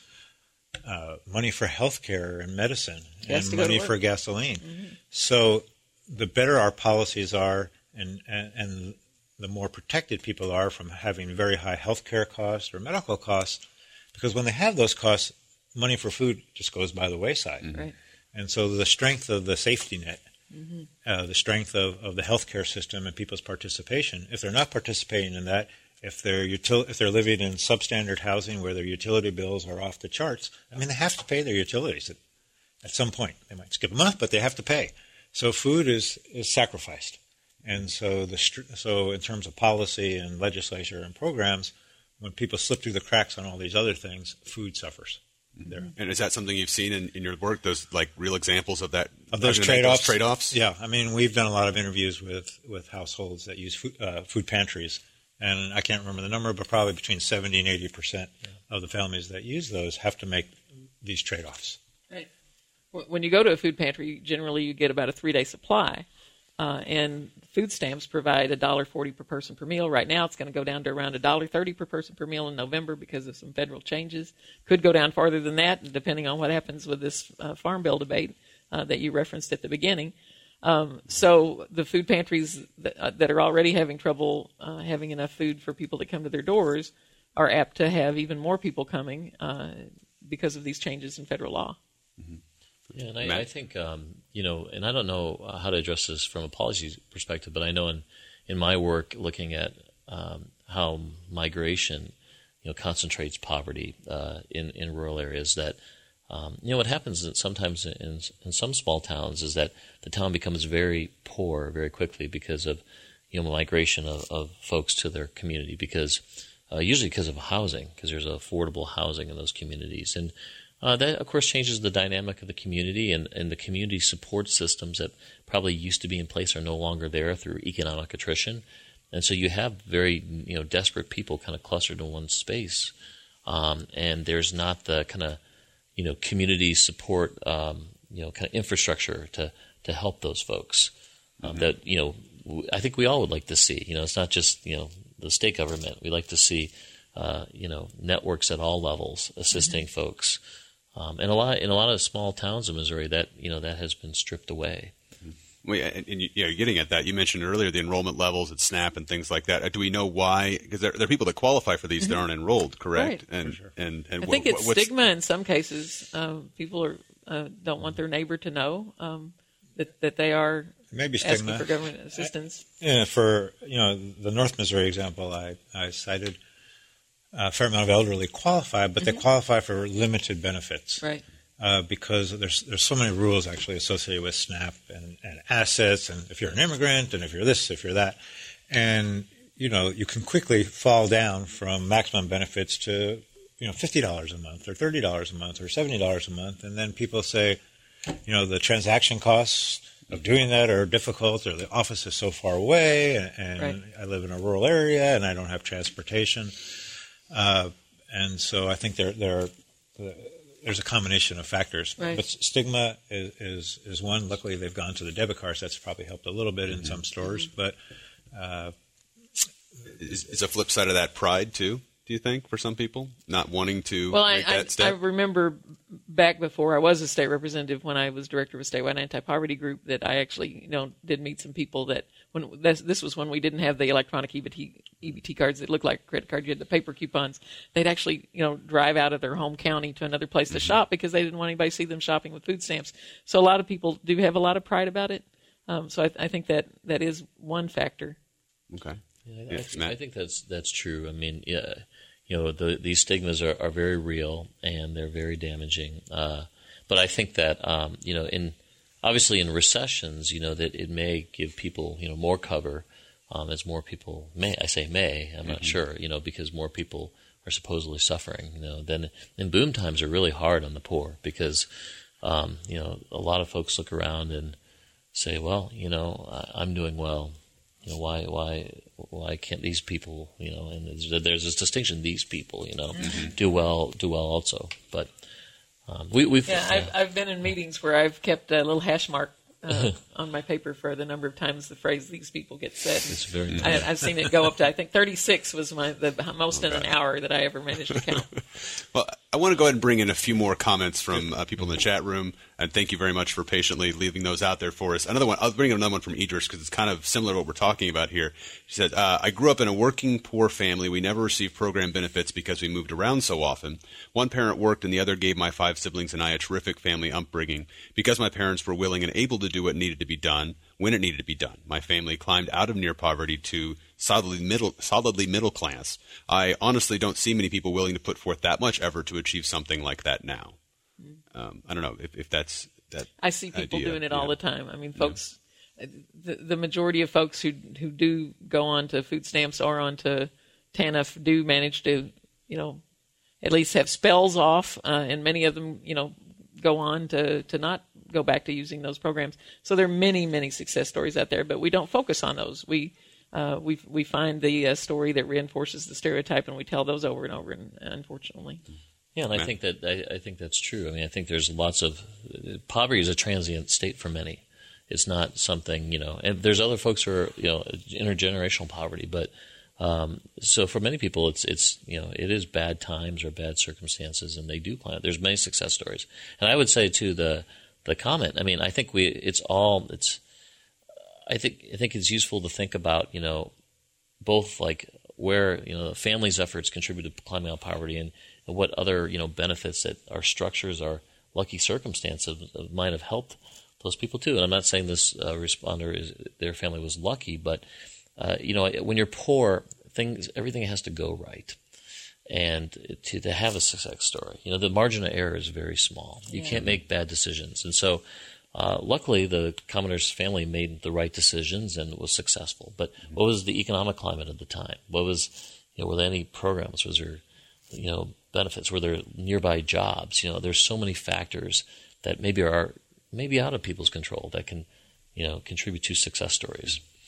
uh, money for health care and medicine, and money for gasoline. Mm-hmm. So the better our policies are and, and, and the more protected people are from having very high health care costs or medical costs, because when they have those costs, money for food just goes by the wayside. Mm-hmm. Right. And so the strength of the safety net, mm-hmm. uh, the strength of, of the health care system and people's participation, if they're not participating in that, if they're util- if they're living in substandard housing where their utility bills are off the charts, I mean, they have to pay their utilities at, at some point. They might skip a month, but they have to pay. So food is, is sacrificed. And so, the so in terms of policy and legislature and programs, when people slip through the cracks on all these other things, food suffers. Mm-hmm. There. And is that something you've seen in, in your work? Those like real examples of that? Of those trade-offs? Trade-offs? Yeah. I mean, we've done a lot of interviews with, with households that use food, uh, food pantries. And I can't remember the number, but probably between seventy and eighty percent yeah. of the families that use those have to make these trade-offs. Right. When you go to a food pantry, generally you get about a three-day supply. Uh, and food stamps provide one dollar forty per person per meal. Right now it's going to go down to around one dollar thirty per person per meal in November because of some federal changes. Could go down farther than that depending on what happens with this uh, farm bill debate uh, that you referenced at the beginning. Um, so the food pantries that, uh, that are already having trouble uh, having enough food for people that come to their doors are apt to have even more people coming uh, because of these changes in federal law. Mm-hmm. Yeah, and I, I think, um, you know, and I don't know how to address this from a policy perspective, but I know in, in my work looking at um, how migration, you know, concentrates poverty uh, in, in rural areas that, um, you know, what happens is sometimes in, in some small towns is that the town becomes very poor very quickly because of, you know, migration of, of folks to their community because, uh, usually because of housing, because there's affordable housing in those communities. And Uh, that, of course, changes the dynamic of the community, and, and the community support systems that probably used to be in place are no longer there through economic attrition. And so you have very, you know, desperate people kind of clustered in one space. Um, and there's not the kind of, you know, community support, um, you know, kind of infrastructure to, to help those folks um, mm-hmm. that, you know, w- I think we all would like to see. You know, it's not just, you know, the state government. We like to see, uh, you know, networks at all levels assisting mm-hmm. folks. Um, and a lot in a lot of small towns in Missouri, that you know that has been stripped away. Well, yeah, and, and you, yeah, you're getting at that. You mentioned earlier the enrollment levels at SNAP and things like that. Do we know why? Because there, there are people that qualify for these mm-hmm. that aren't enrolled, correct? Right. And, sure. and, and I think wh- it's what's, stigma in some cases. Uh, people are uh, don't want their neighbor to know um, that that they are maybe asking stigma for government assistance. I, yeah, for you know the North Missouri example I, I cited, a fair amount of elderly qualify, but mm-hmm. they qualify for limited benefits. Right. Uh, because there's there's so many rules actually associated with SNAP and, and assets, and if you're an immigrant, and if you're this, if you're that, and you know you can quickly fall down from maximum benefits to you know fifty dollars a month, or thirty dollars a month, or seventy dollars a month, and then people say, you know, the transaction costs of doing that are difficult, or the office is so far away, and, and right. I live in a rural area, and I don't have transportation, uh, and so I think there there are. Uh, There's a combination of factors, right. but stigma is, is is one. Luckily, they've gone to the debit cards. That's probably helped a little bit in mm-hmm. some stores. Mm-hmm. But uh, is, is a flip side of that pride too? Do you think for some people not wanting to well, make I, that I, step? I remember back before I was a state representative, when I was director of a statewide anti-poverty group, that I actually you know did meet some people that when this, this was when we didn't have the electronic E B T, E B T cards that looked like a credit card. You had the paper coupons. They'd actually you know drive out of their home county to another place to mm-hmm. shop because they didn't want anybody to see them shopping with food stamps. So a lot of people do have a lot of pride about it. Um, so I, I think that that is one factor. Okay. Yeah, I, I, th- I think that's that's true. I mean, yeah, you know, the, these stigmas are, are very real and they're very damaging. Uh, but I think that um, you know, in obviously in recessions, you know, that it may give people you know more cover um, as more people may. I say may. I'm mm-hmm. not sure. You know, because more people are supposedly suffering. You know, then in boom times are really hard on the poor because um, you know a lot of folks look around and say, well, you know, I, I'm doing well. You know, why, why, why can't these people, you know, and there's, there's this distinction, these people, you know, mm-hmm. do well, do well also. But um, we, we've... Yeah, I've, I've been in meetings where I've kept a little hash mark uh, on my paper for the number of times the phrase "these people" gets said. It's very nice. I, I've seen it go up to, I think, thirty-six was my the most okay. in an hour that I ever managed to count. Well, I want to go ahead and bring in a few more comments from uh, people in the chat room, and thank you very much for patiently leaving those out there for us. Another one, I'll bring in another one from Idris because it's kind of similar to what we're talking about here. She said, uh, I grew up in a working poor family. We never received program benefits because we moved around so often. One parent worked and the other gave my five siblings and I a terrific family upbringing. Because my parents were willing and able to do what needed to be done when it needed to be done, my family climbed out of near poverty to solidly middle, solidly middle class. I honestly don't see many people willing to put forth that much effort to achieve something like that now. Um, I don't know if, if that's that. I see people idea, doing it yeah. all the time. I mean, folks, yeah. the, the majority of folks who who do go on to food stamps or on to TANF do manage to, you know, at least have spells off, uh, and many of them, you know, go on to, to not go back to using those programs. So there are many, many success stories out there, but we don't focus on those. We uh, we we find the uh, story that reinforces the stereotype, and we tell those over and over. And unfortunately, yeah, and I think that I, I think that's true. I mean, I think there's lots of poverty is a transient state for many. It's not something you know, and there's other folks who are you know intergenerational poverty, but um, so for many people, it's it's you know it is bad times or bad circumstances, and they do plan. There's many success stories, and I would say too the the comment. I mean, I think we it's all it's. I think I think it's useful to think about you know both like where you know the family's efforts contribute to climbing out of poverty and, and what other you know benefits that our structures, our lucky circumstances might have helped those people too. And I'm not saying this uh, responder is their family was lucky, but uh, you know when you're poor, things everything has to go right, and to to have a success story, you know the margin of error is very small. You yeah. can't make bad decisions, and so. Uh, luckily, the commoner's family made the right decisions and was successful. But what was the economic climate at the time? What was, you know, were there any programs? Was there, you know, benefits? Were there nearby jobs? You know, there's so many factors that maybe are maybe out of people's control that can, you know, contribute to success stories.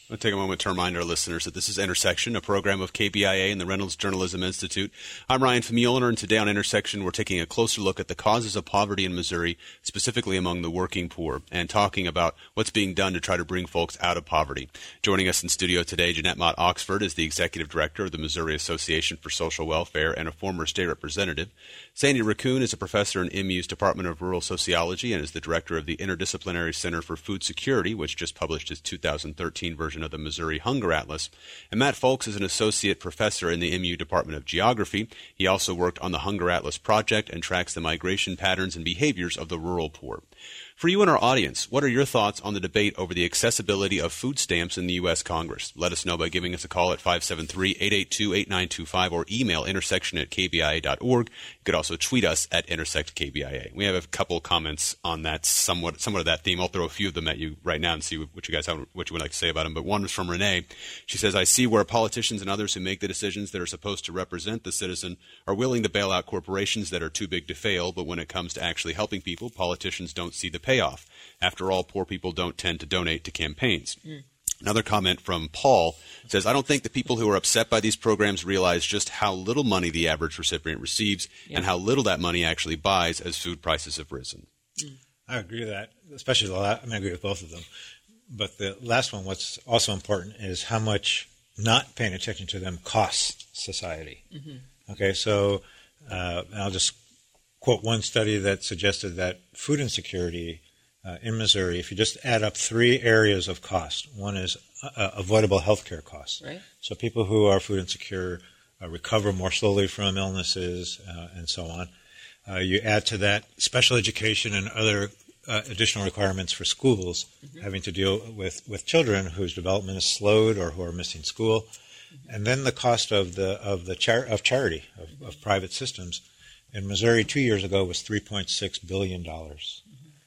I'll take a moment to remind our listeners that this is Intersection, a program of K B I A and the Reynolds Journalism Institute. I'm Ryan Famuliner, and today on Intersection, we're taking a closer look at the causes of poverty in Missouri, specifically among the working poor, and talking about what's being done to try to bring folks out of poverty. Joining us in studio today, Jeanette Mott Oxford is the Executive Director of the Missouri Association for Social Welfare and a former state representative. Sandy Raccoon is a professor in M U's Department of Rural Sociology and is the director of the Interdisciplinary Center for Food Security, which just published its two thousand thirteen version of the Missouri Hunger Atlas. And Matt Folks is an associate professor in the M U Department of Geography. He also worked on the Hunger Atlas project and tracks the migration patterns and behaviors of the rural poor. For you and our audience, what are your thoughts on the debate over the accessibility of food stamps in the U S Congress? Let us know by giving us a call at five seven three, eight eight two, eight nine two five or email intersection at k b i a dot org. You could also tweet us at intersect K B I A. We have a couple comments on that, somewhat somewhat of that theme. I'll throw a few of them at you right now and see what you guys have, what you would like to say about them. But one is from Renee. She says, I see where politicians and others who make the decisions that are supposed to represent the citizen are willing to bail out corporations that are too big to fail, but when it comes to actually helping people, politicians don't see the payoff. After all, poor people don't tend to donate to campaigns. Mm. Another comment from Paul says, I don't think the people who are upset by these programs realize just how little money the average recipient receives yeah. and how little that money actually buys as food prices have risen. Mm. I agree with that, especially the last. I mean, I agree with both of them. But the last one, what's also important is how much not paying attention to them costs society. Mm-hmm. Okay, so uh, and I'll just quote one study that suggested that food insecurity Uh, in Missouri, if you just add up three areas of cost, one is uh, avoidable health care costs. Right. So people who are food insecure uh, recover more slowly from illnesses uh, and so on. Uh, you add to that special education and other uh, additional requirements for schools mm-hmm. having to deal with, with children whose development is slowed or who are missing school. Mm-hmm. And then the cost of the of the char- of charity, of, mm-hmm. of private systems. In Missouri two years ago was three point six billion dollars.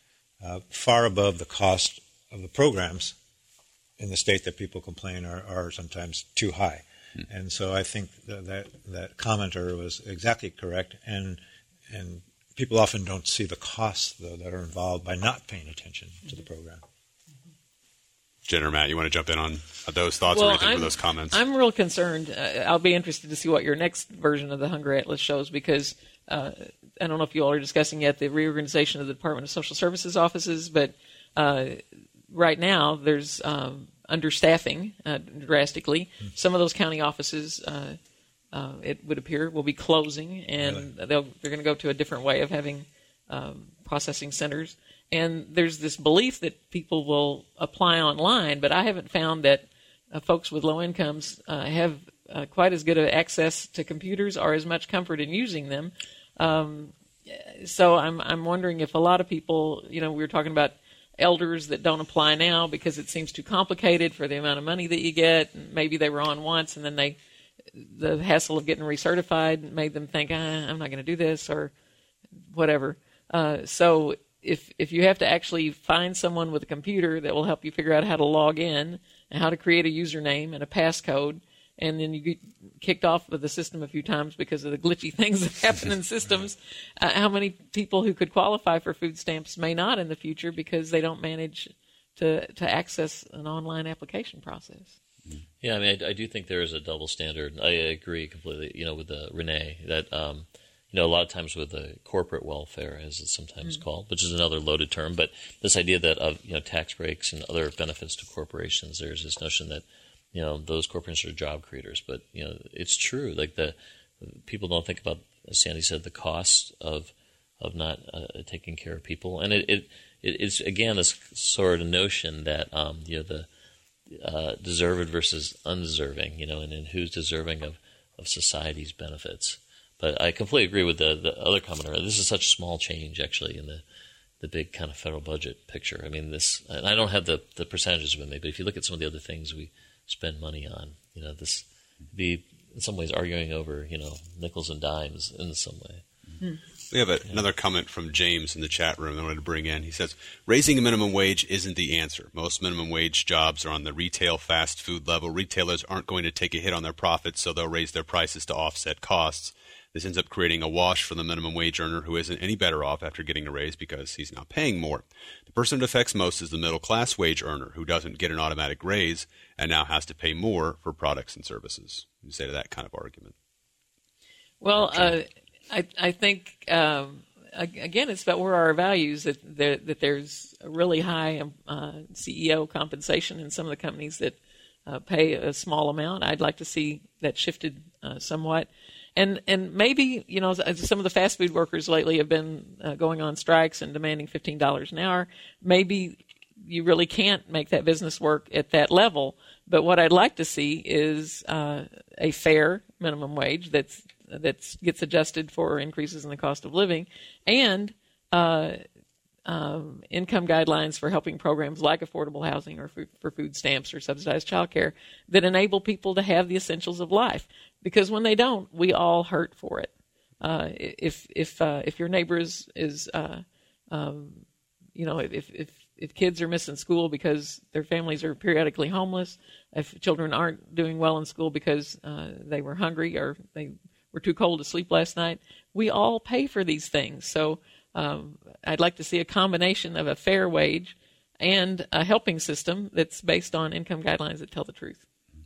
Uh, far above the cost of the programs in the state that people complain are, are sometimes too high. Mm. And so I think that, that that commenter was exactly correct, and and people often don't see the costs, though, that are involved by not paying attention mm-hmm. to the program. Jen or Matt, you want to jump in on those thoughts well, or anything I'm, for those comments? I'm real concerned. Uh, I'll be interested to see what your next version of the Hunger Atlas shows, because uh, I don't know if you all are discussing yet the reorganization of the Department of Social Services offices, but uh, right now there's um, understaffing uh, drastically. Mm-hmm. Some of those county offices, uh, uh, it would appear, will be closing, and really? they'll, they're going to go to a different way of having um, processing centers. And there's this belief that people will apply online, but I haven't found that uh, folks with low incomes uh, have uh, quite as good of access to computers or as much comfort in using them. Um, so I'm I'm wondering if a lot of people, you know, we were talking about elders that don't apply now because it seems too complicated for the amount of money that you get. Maybe they were on once and then they, the hassle of getting recertified made them think, ah, I'm not going to do this or whatever. Uh, so if if you have to actually find someone with a computer that will help you figure out how to log in and how to create a username and a passcode, and then you get kicked off of the system a few times because of the glitchy things that happen in systems, uh, how many people who could qualify for food stamps may not in the future because they don't manage to, to access an online application process? Yeah, I mean, I, I do think there is a double standard. I agree completely, you know, with the Renee, that, um, you know, a lot of times with the corporate welfare, as it's sometimes mm-hmm. called, which is another loaded term, but this idea that of, you know, tax breaks and other benefits to corporations, there's this notion that, you know, those corporations are job creators. But, you know, it's true. Like, the people don't think about, as Sandy said, the cost of of not uh, taking care of people. And it, it, it it's, again, this sort of notion that, um, you know, the uh, deserved versus undeserving, you know, and, and who's deserving of, of society's benefits. But I completely agree with the, the other commenter. This is such a small change, actually, in the the big kind of federal budget picture. I mean, this, and I don't have the, the percentages with me, but if you look at some of the other things we spend money on, you know, this be in some ways arguing over, you know, nickels and dimes in some way. Hmm. We have a, yeah. another comment from James in the chat room that I wanted to bring in. He says, raising a minimum wage isn't the answer. Most minimum wage jobs are on the retail fast food level. Retailers aren't going to take a hit on their profits, so they'll raise their prices to offset costs. This ends up creating a wash for the minimum wage earner who isn't any better off after getting a raise because he's now paying more. The person it affects most is the middle-class wage earner who doesn't get an automatic raise and now has to pay more for products and services. You say to that kind of argument. Well, uh, I, I think, um, again, it's about where our values, that, there, that there's a really high uh, C E O compensation in some of the companies that uh, pay a small amount. I'd like to see that shifted uh, somewhat. And and maybe, you know, some of the fast food workers lately have been uh, going on strikes and demanding fifteen dollars an hour. Maybe you really can't make that business work at that level. But what I'd like to see is uh, a fair minimum wage that's that gets adjusted for increases in the cost of living, and uh, um, income guidelines for helping programs like affordable housing or for, for food stamps or subsidized childcare that enable people to have the essentials of life. Because when they don't, we all hurt for it. Uh, if if uh, if your neighbor is is uh, um, you know if if if kids are missing school because their families are periodically homeless, if children aren't doing well in school because uh, they were hungry or they were too cold to sleep last night, we all pay for these things. So um, I'd like to see a combination of a fair wage and a helping system that's based on income guidelines that tell the truth.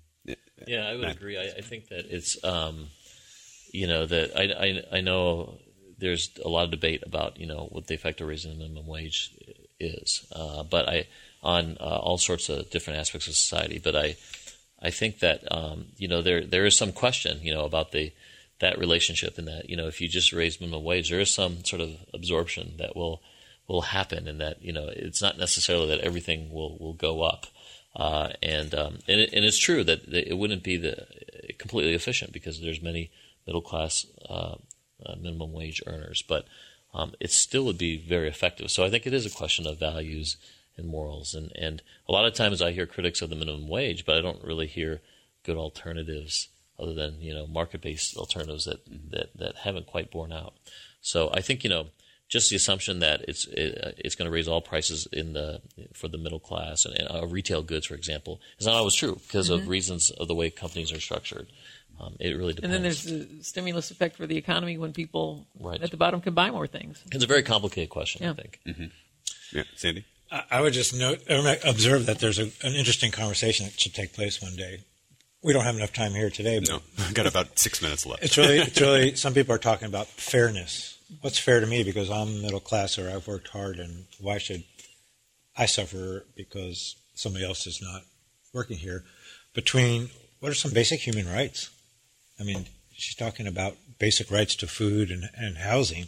Yeah, I would agree. I, I think that it's, um, you know, that I, I, I know there's a lot of debate about, you know, what the effect of raising the minimum wage is, uh, but I on uh, all sorts of different aspects of society. But I, I think that, um, you know, there there is some question, you know, about the that relationship, and that, you know, if you just raise minimum wage, there is some sort of absorption that will will happen, and that, you know, it's not necessarily that everything will, will go up. Uh, and um, and, it, and it's true that it wouldn't be the completely efficient because there's many middle class uh, uh, minimum wage earners, but um, it still would be very effective. So I think it is a question of values and morals, and, and a lot of times I hear critics of the minimum wage, but I don't really hear good alternatives other than, you know, market based alternatives that, that that haven't quite borne out. So I think, you know, just the assumption that it's it, it's going to raise all prices in the for the middle class and, and uh, retail goods, for example, is not always true because mm-hmm. of reasons of the way companies are structured. Um, it really depends. And then there's the stimulus effect for the economy when people right. at the bottom can buy more things. It's a very complicated question, yeah. I think. Mm-hmm. Yeah, Sandy? I, I would just note, observe that there's a, an interesting conversation that should take place one day. We don't have enough time here today. But no, I've got about six minutes left. It's really, it's really. Some people are talking about fairness. What's fair to me because I'm middle class or I've worked hard, and why should I suffer because somebody else is not working here? Between what are some basic human rights? I mean, she's talking about basic rights to food and, and housing,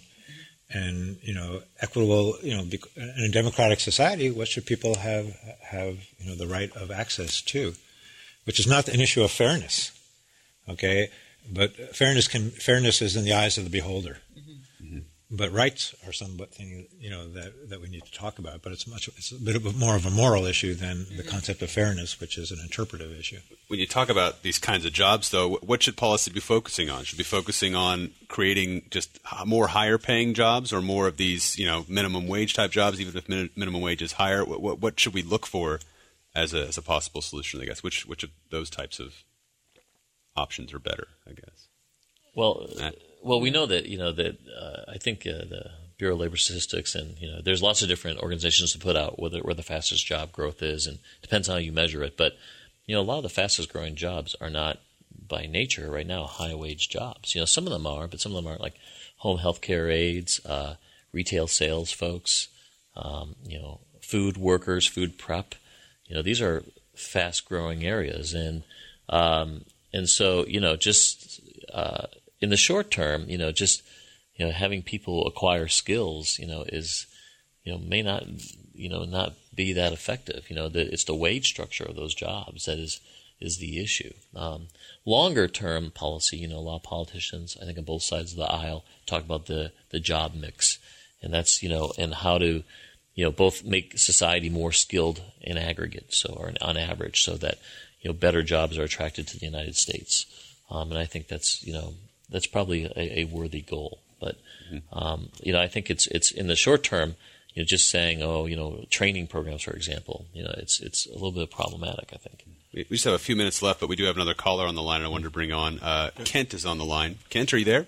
and, you know, equitable. You know, in a democratic society, what should people have have you know the right of access to? Which is not an issue of fairness, okay? But fairness can fairness is in the eyes of the beholder. Mm-hmm. But rights are something, you know, that, that we need to talk about. But it's much it's a bit of a, more of a moral issue than mm-hmm. the concept of fairness, which is an interpretive issue. When you talk about these kinds of jobs, though, what should policy be focusing on? Should be focusing on creating just more higher-paying jobs, or more of these, you know, minimum wage type jobs, even if min- minimum wage is higher? What, what, what should we look for as a as a possible solution? I guess which which of those types of options are better? I guess. Well. Matt? Well, we know that, you know, that uh, I think uh, the Bureau of Labor Statistics, and, you know, there's lots of different organizations to put out where the, where the fastest job growth is, and it depends on how you measure it. But, you know, a lot of the fastest growing jobs are not by nature right now high wage jobs. You know, some of them are, but some of them aren't, like home health care aides, uh, retail sales folks, um, you know, food workers, food prep. You know, these are fast growing areas. And, um, and so, you know, just, uh, in the short term, you know, just, you know, having people acquire skills, you know, is, you know, may not, you know, not be that effective. You know, the, it's the wage structure of those jobs that is is the issue. Um, longer term policy, you know, a lot of politicians, I think on both sides of the aisle, talk about the, the job mix. And that's, you know, and how to, you know, both make society more skilled in aggregate, so, or on average, so that, you know, better jobs are attracted to the United States. Um, and I think that's, you know, that's probably a, a worthy goal. But, um, you know, I think it's it's in the short term, you know, just saying, oh, you know, training programs, for example, you know, it's it's a little bit problematic, I think. We just have a few minutes left, but we do have another caller on the line I wanted to bring on. Uh, Kent is on the line. Kent, are you there?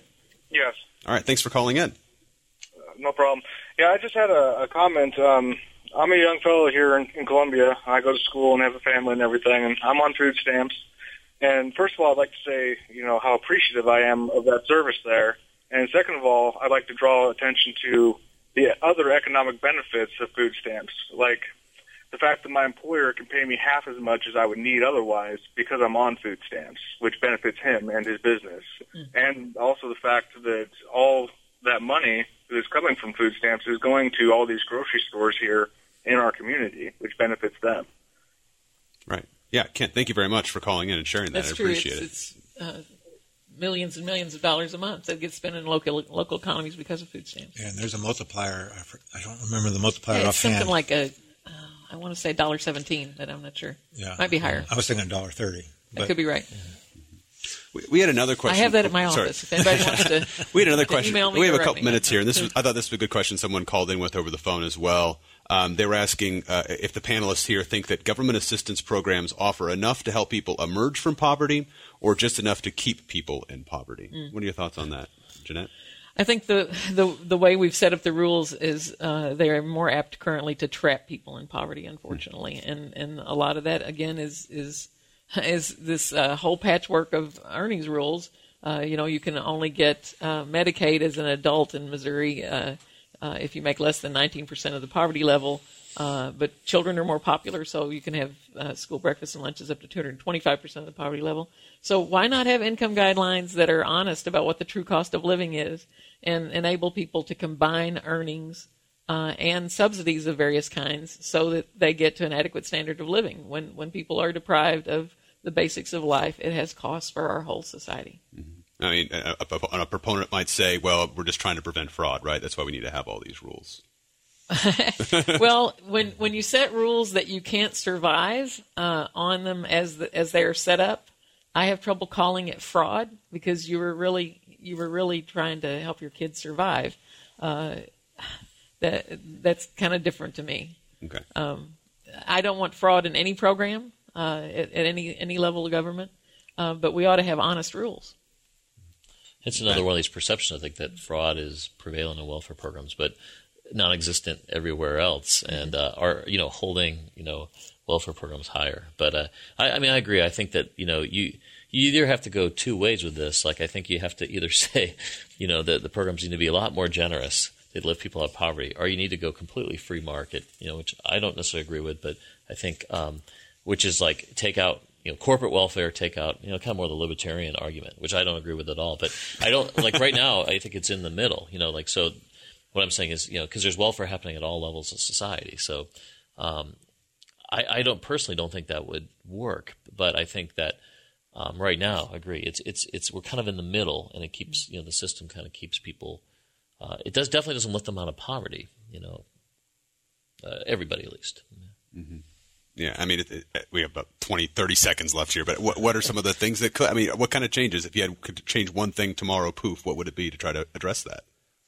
Yes. All right. Thanks for calling in. Uh, no problem. Yeah, I just had a, a comment. Um, I'm a young fellow here in, in Columbia. I go to school and have a family and everything, and I'm on food stamps. And first of all, I'd like to say, you know, how appreciative I am of that service there. And second of all, I'd like to draw attention to the other economic benefits of food stamps, like the fact that my employer can pay me half as much as I would need otherwise because I'm on food stamps, which benefits him and his business. Mm. And also the fact that all that money that is coming from food stamps is going to all these grocery stores here in our community, which benefits them. Right. Yeah, Kent, thank you very much for calling in and sharing that. That's I true. appreciate it's, it. It's uh, millions and millions of dollars a month that gets spent in local local economies because of food stamps. Yeah, and there's a multiplier. I don't remember the multiplier yeah, it's offhand. something like a, uh, I want to say one dollar seventeen, but I'm not sure. Yeah. Might be higher. I was thinking one dollar thirty. That could be right. Yeah. We, we had another question. I have that at my Sorry. office. If anybody wants to, we had another to question. email me We have a or couple write me. minutes here, and this was, I thought this was a good question someone called in with over the phone as well. Um, they were asking uh, if the panelists here think that government assistance programs offer enough to help people emerge from poverty or just enough to keep people in poverty. Mm. What are your thoughts on that, Jeanette? I think the, the the way we've set up the rules is uh, they are more apt currently to trap people in poverty, unfortunately, mm. and and a lot of that again is is is this uh, whole patchwork of earnings rules. Uh, you know, you can only get uh, Medicaid as an adult in Missouri uh, uh, if you make less than nineteen percent of the poverty level. Uh, but children are more popular, so you can have uh, school breakfasts and lunches up to two hundred twenty-five percent of the poverty level. So why not have income guidelines that are honest about what the true cost of living is and enable people to combine earnings uh, and subsidies of various kinds so that they get to an adequate standard of living? When, when people are deprived of the basics of life, it has costs for our whole society. Mm-hmm. I mean, a, a, a proponent might say, well, we're just trying to prevent fraud, right? That's why we need to have all these rules. Well, when when you set rules that you can't survive uh, on them as the, as they are set up, I have trouble calling it fraud because you were really you were really trying to help your kids survive. Uh, that that's kind of different to me. Okay. Um, I don't want fraud in any program uh, at, at any any level of government, uh, but we ought to have honest rules. It's another one of these perceptions, I think, that fraud is prevalent in welfare programs, but non-existent everywhere else, and uh, are you know holding you know welfare programs higher. But uh, I, I mean, I agree. I think that you know you you either have to go two ways with this. Like I think you have to either say, you know, that the programs need to be a lot more generous to lift people out of poverty, or you need to go completely free market. You know, which I don't necessarily agree with, but I think um, which is like take out. You know, corporate welfare, take out, you know, kind of more the libertarian argument, which I don't agree with at all. But I don't, like right now, I think it's in the middle, you know, like, so what I'm saying is, you know, because there's welfare happening at all levels of society. So um, I, I don't personally don't think that would work, but I think that um, right now, I agree, it's, it's, it's, we're kind of in the middle, and it keeps, you know, the system kind of keeps people, uh, it does definitely doesn't lift them out of poverty, you know, uh, everybody at least. Mm-hmm. Yeah, I mean, it, it, we have about twenty, thirty seconds left here, but what, what are some of the things that could, I mean, what kind of changes, if you had, could change one thing tomorrow, poof, what would it be to try to address that?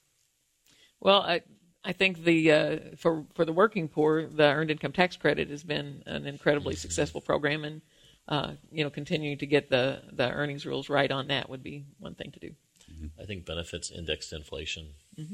Well, I I think the uh, for for the working poor, the Earned Income Tax Credit has been an incredibly successful program, and uh, you know, continuing to get the, the earnings rules right on that would be one thing to do. Mm-hmm. I think benefits indexed to inflation. Mm-hmm.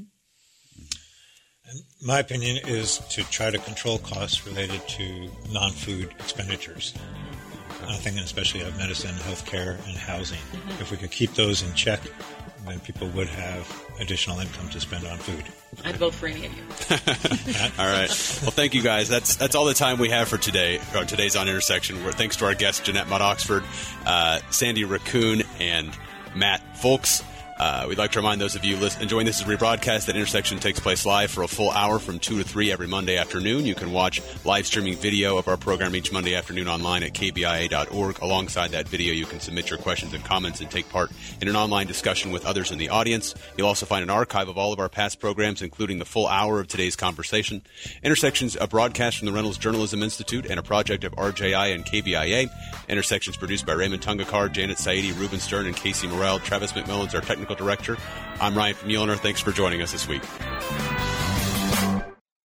And my opinion is to try to control costs related to non-food expenditures. I'm thinking especially of medicine, healthcare, and housing. Mm-hmm. If we could keep those in check, then people would have additional income to spend on food. I'd vote for any of you. All right. Well, thank you, guys. That's that's all the time we have for today. Or today's On Intersection. We're, thanks to our guests, Jeanette Mudd-Oxford, uh, Sandy Raccoon, and Matt Folks. Uh, we'd like to remind those of you listen, enjoying this as rebroadcast that Intersection takes place live for a full hour from two to three every Monday afternoon. You can watch live streaming video of our program each Monday afternoon online at k b i a dot org. Alongside that video, you can submit your questions and comments and take part in an online discussion with others in the audience. You'll also find an archive of all of our past programs, including the full hour of today's conversation. Intersection's a broadcast from the Reynolds Journalism Institute and a project of R J I and K B I A. Intersection's produced by Raymond Tungakar, Janet Saidi, Ruben Stern, and Casey Morrell. Travis McMillan's our technical director. I'm Ryan from Muehlner. Thanks for joining us this week.